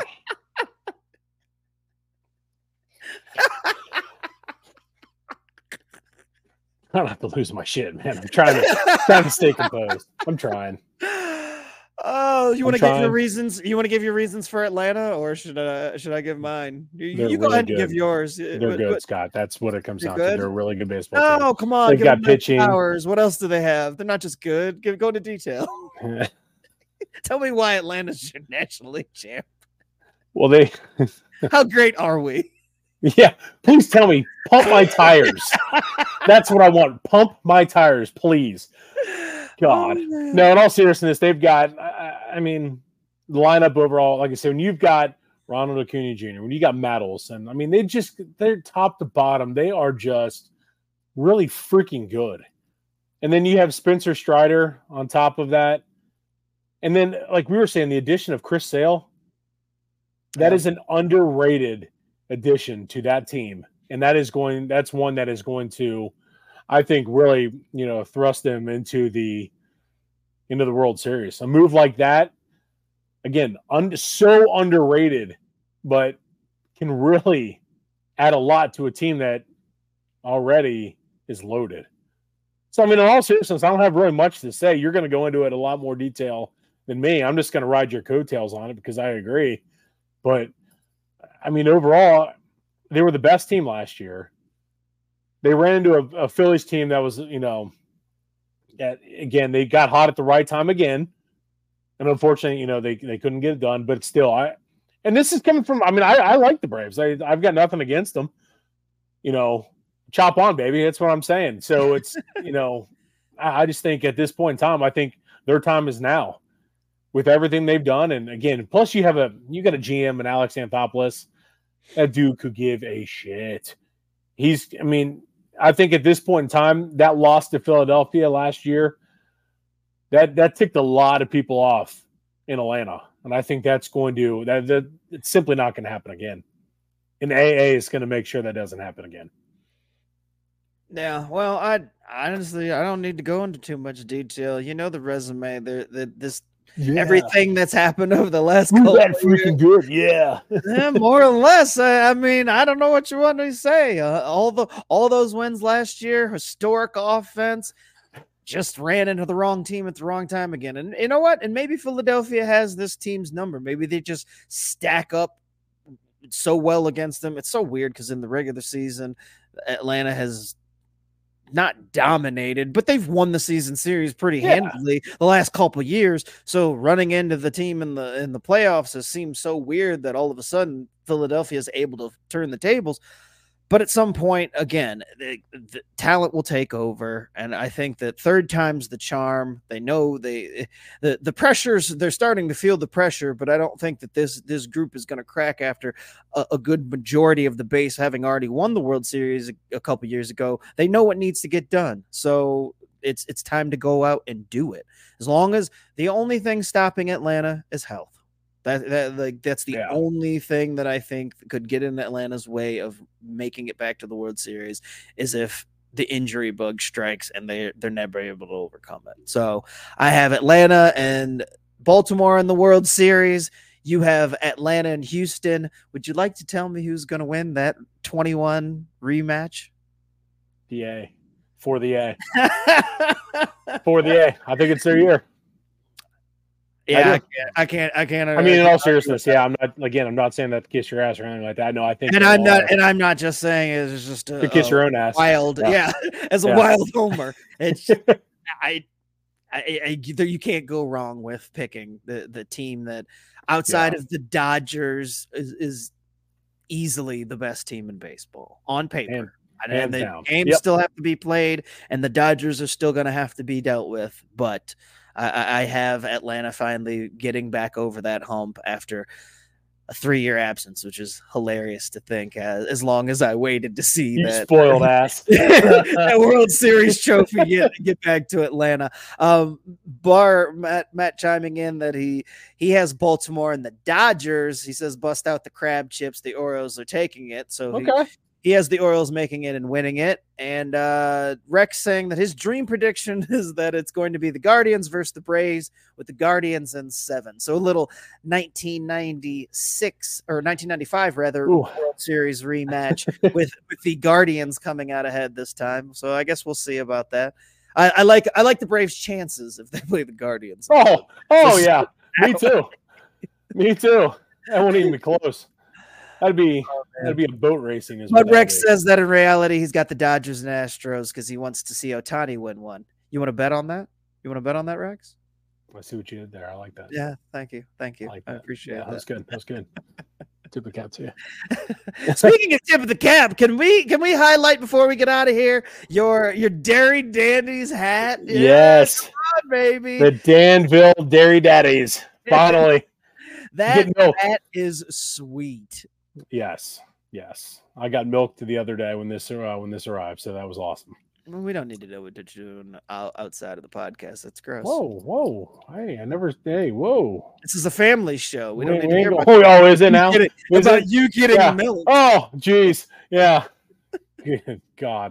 I don't have to lose my shit, man. I'm trying to trying to stay composed. I'm trying. Oh, you I'm want to give trying. your reasons? You want to give your reasons for Atlanta, or should I should I give mine? You, They're you go really ahead and good. give yours. They're But- good, but- Scott. That's what it comes They're down good? to. They're a really good baseball team. Oh, come on! They've give got them nice pitching. powers. What else do they have? They're not just good. Give go into detail. Tell me why Atlanta's your National League champ. Well, they, How great are we? yeah. Please tell me, pump my tires. That's what I want. Pump my tires, please. God. Oh, man. No, in all seriousness, they've got. I, I mean, the lineup overall. Like I said, when you've got Ronald Acuna Junior, when you got Matt Olson, I mean, they just they're top to bottom. They are just really freaking good. And then you have Spencer Strider on top of that. And then, like we were saying, the addition of Chris Sale, that Yeah. is an underrated addition to that team. And that is going, that's one that is going to, I think, really, you know, thrust them into the, into the World Series. A move like that, again, un- so underrated, but can really add a lot to a team that already is loaded. So, I mean, in all seriousness, I don't have really much to say. You're going to go into it in a lot more detail than me. I'm just going to ride your coattails on it because I agree. But, I mean, overall, they were the best team last year. They ran into a, a Phillies team that was, you know, that, again, they got hot at the right time again. And unfortunately, you know, they, they couldn't get it done. But still, I and this is coming from, I mean, I, I like the Braves. I, I've got nothing against them. You know, chop on, baby. That's what I'm saying. So it's, you know, I, I just think at this point in time, I think their time is now with everything they've done. And again, plus you have a, you got a G M and Alex Anthopoulos. That dude could give a shit. He's, I mean, I think at this point in time, that loss to Philadelphia last year, that that ticked a lot of people off in Atlanta. And I think that's going to, that, that it's simply not going to happen again. And A A is going to make sure that doesn't happen again. Yeah, well, I honestly I don't need to go into too much detail. You know the resume, the, the this Yeah. everything that's happened over the last Ooh, couple that of years. freaking good. Yeah. Yeah, more or less. I, I mean, I don't know what you want me to say. Uh, all the all those wins last year, historic offense, just ran into the wrong team at the wrong time again. And you know what? And maybe Philadelphia has this team's number. Maybe they just stack up so well against them. It's so weird because in the regular season, Atlanta has not dominated, but they've won the season series pretty Yeah. handily the last couple of years. So running into the team in the in the playoffs has seemed so weird that all of a sudden Philadelphia is able to turn the tables. But at some point, again, the, the talent will take over, and I think that third time's the charm. They know they the the pressures. They're starting to feel the pressure, but I don't think that this this group is going to crack after a, a good majority of the base having already won the World Series a, a couple years ago. They know what needs to get done, so it's it's time to go out and do it. As long as the only thing stopping Atlanta is health. That, that like that's the Yeah. only thing that I think could get in Atlanta's way of making it back to the World Series is if the injury bug strikes and they they're never able to overcome it. So I have Atlanta and Baltimore in the World Series. You have Atlanta and Houston. Would you like to tell me who's going to win that twenty-one rematch? The A. For the A. For the A. I think it's their year. Yeah, I, I can't. I can't. I can't. I mean, in all seriousness, yeah. I'm not. Again, I'm not saying that to kiss your ass or anything like that. No, I think. And I'm not. And I'm not just saying it's just a, to kiss a your own ass. Wild, yeah. yeah as a yeah. wild homer, it's. I, I, I, you can't go wrong with picking the the team that, outside yeah. of the Dodgers, is, is easily the best team in baseball on paper. And, and, and the down. games yep. still have to be played, and the Dodgers are still going to have to be dealt with, but. I, I have Atlanta finally getting back over that hump after a three-year absence, which is hilarious to think. Uh, as long as I waited to see you that spoiled ass that World Series trophy get get back to Atlanta. Um, Bar Matt Matt chiming in that he he has Baltimore and the Dodgers. He says bust out the crab chips. The Orioles are taking it. So okay. He, He has the Orioles making it and winning it. And uh, Rex saying that his dream prediction is that it's going to be the Guardians versus the Braves with the Guardians in seven. So a little nineteen ninety-six or nineteen ninety-five rather Ooh. World Series rematch with, with the Guardians coming out ahead this time. So I guess we'll see about that. I, I like I like the Braves' chances if they play the Guardians. Oh, oh yeah. Me too. Me too. That won't even be close. That'd be oh, that'd be a boat racing. As but Rex says that in reality, he's got the Dodgers and Astros because he wants to see Ohtani win one. You want to bet on that? You want to bet on that, Rex? I see what you did there. I like that. Yeah, thank you, thank you. I, like I appreciate yeah, that. That was good. That was good. Tip of the cap to you. Speaking of tip of the cap, can we can we highlight before we get out of here your your Dairy Dandies hat? Yeah, yes, come on, baby. The Danville Dairy Daddies. Finally, that that is sweet. Yes, yes. I got milk the other day when this uh, when this arrived, so that was awesome. Well, we don't need to know what you're doing outside of the podcast. That's gross. Whoa, whoa! Hey, I never. Hey, whoa! This is a family show. We don't we, need to hear about. Oh, oh, is it now? Getting, is about it? you getting yeah. milk. Oh, geez, yeah. God.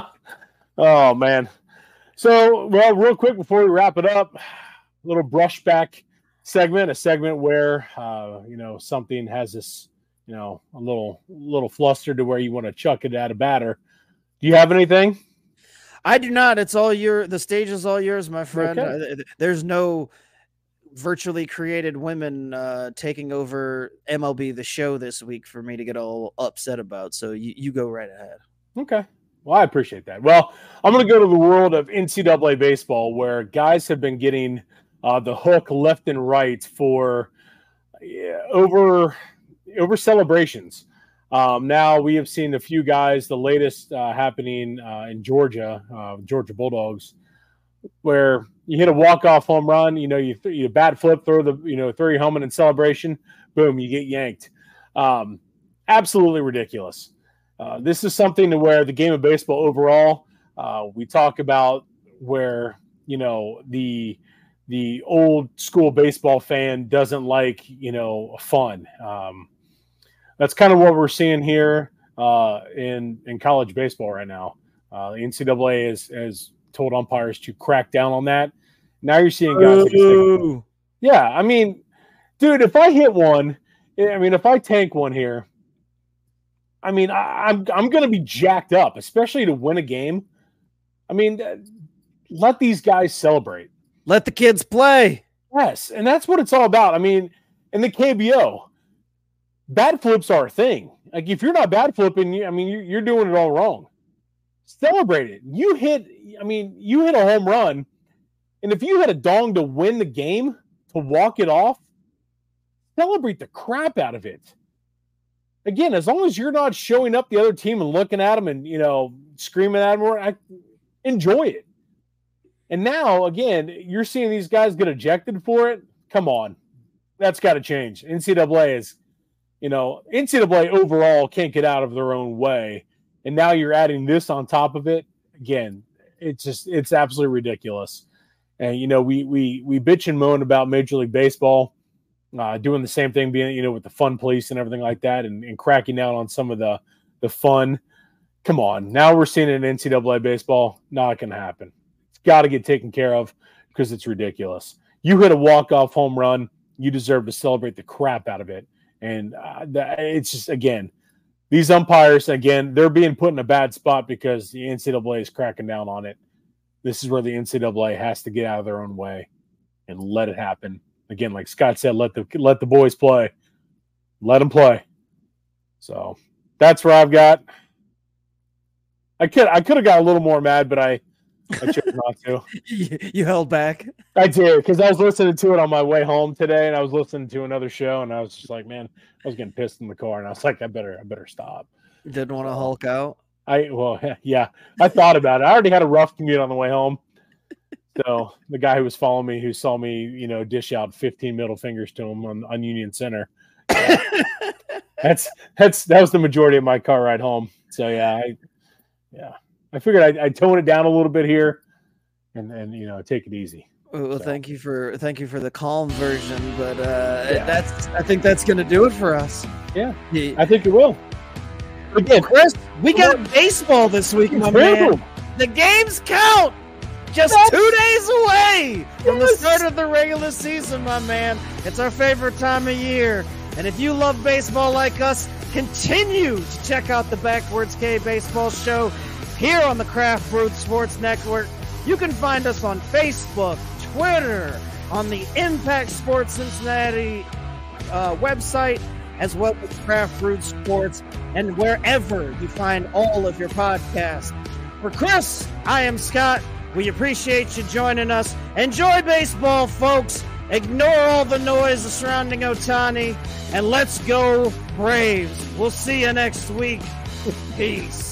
Oh man. So, well, real quick before we wrap it up, a little brushback segment, a segment where uh, you know something has this. You know, a little little flustered to where you want to chuck it at a batter. Do you have anything? I do not. It's all your. The stage is all yours, my friend. Okay. Uh, there's no virtually created women uh, taking over M L B The Show this week for me to get all upset about. So you, you go right ahead. Okay. Well, I appreciate that. Well, I'm going to go to the world of N C double A baseball, where guys have been getting uh, the hook left and right for yeah, over. over celebrations. Um, now we have seen a few guys, the latest uh, happening uh, in Georgia, uh, Georgia Bulldogs, where you hit a walk-off home run, you know, you, th- you bat flip, throw the, you know, throw your helmet in celebration, boom, you get yanked. Um, absolutely ridiculous. Uh, this is something to where the game of baseball overall, uh, we talk about where, you know, the, the old school baseball fan doesn't like, you know, fun. Um, That's kind of what we're seeing here uh, in in college baseball right now. Uh, the N C double A has, has told umpires to crack down on that. Now you're seeing guys. Like yeah, I mean, dude, if I hit one, I mean, if I tank one here, I mean, I, I'm I'm going to be jacked up, especially to win a game. I mean, let these guys celebrate. Let the kids play. Yes, and that's what it's all about. I mean, in the K B O. Bat flips are a thing. Like if you're not bat flipping, I mean, you're doing it all wrong. Celebrate it. You hit, I mean, you hit a home run, and if you hit a dong to win the game, to walk it off, celebrate the crap out of it. Again, as long as you're not showing up the other team and looking at them and, you know, screaming at them, I enjoy it. And now, again, you're seeing these guys get ejected for it. Come on. That's got to change. N C double A is, you know, N C double A overall can't get out of their own way. And now you're adding this on top of it. Again, it's just, it's absolutely ridiculous. And, you know, we, we, we bitch and moan about Major League Baseball. uh, doing the same thing, being, you know, with the fun police and everything like that, and, and cracking down on some of the, the fun. Come on. Now we're seeing it in N C double A baseball. Not going to happen. It's got to get taken care of because it's ridiculous. You hit a walk-off home run, you deserve to celebrate the crap out of it. And uh, it's just, again, these umpires, again, they're being put in a bad spot because the N C double A is cracking down on it. This is where the N C double A has to get out of their own way and let it happen. Again, like Scott said, let the let the boys play. Let them play. So that's where I've got. I could I could have got a little more mad, but I, I chose not to. you, you held back. I did, because I was listening to it on my way home today, and I was listening to another show, and I was just like, man, I was getting pissed in the car, and I was like, I better I better stop. Didn't want to Hulk out. I well, yeah, I thought about it. I already had a rough commute on the way home. So the guy who was following me, who saw me, you know, dish out fifteen middle fingers to him on, on Union Center. Uh, that's that's that was the majority of my car ride home. So yeah, I yeah, I figured I'd, I'd tone it down a little bit here, and and you know, take it easy. Well, so. thank you for thank you for the calm version, but uh, yeah. that's I think that's gonna do it for us. Yeah, yeah. I think it will. Again, Chris, we got baseball this week, my man. The games count. Just yes. two days away from yes. the start of the regular season, my man. It's our favorite time of year. And if you love baseball like us, continue to check out the Backwards K Baseball Show here on the Craft Brewed Sports Network. You can find us on Facebook, Twitter, on the Impact Sports Cincinnati uh, website, as well as Craft Brewed Sports, and wherever you find all of your podcasts. For Chris, I am Scott. We appreciate you joining us. Enjoy baseball, folks. Ignore all the noise surrounding Ohtani. And let's go Braves. We'll see you next week. Peace.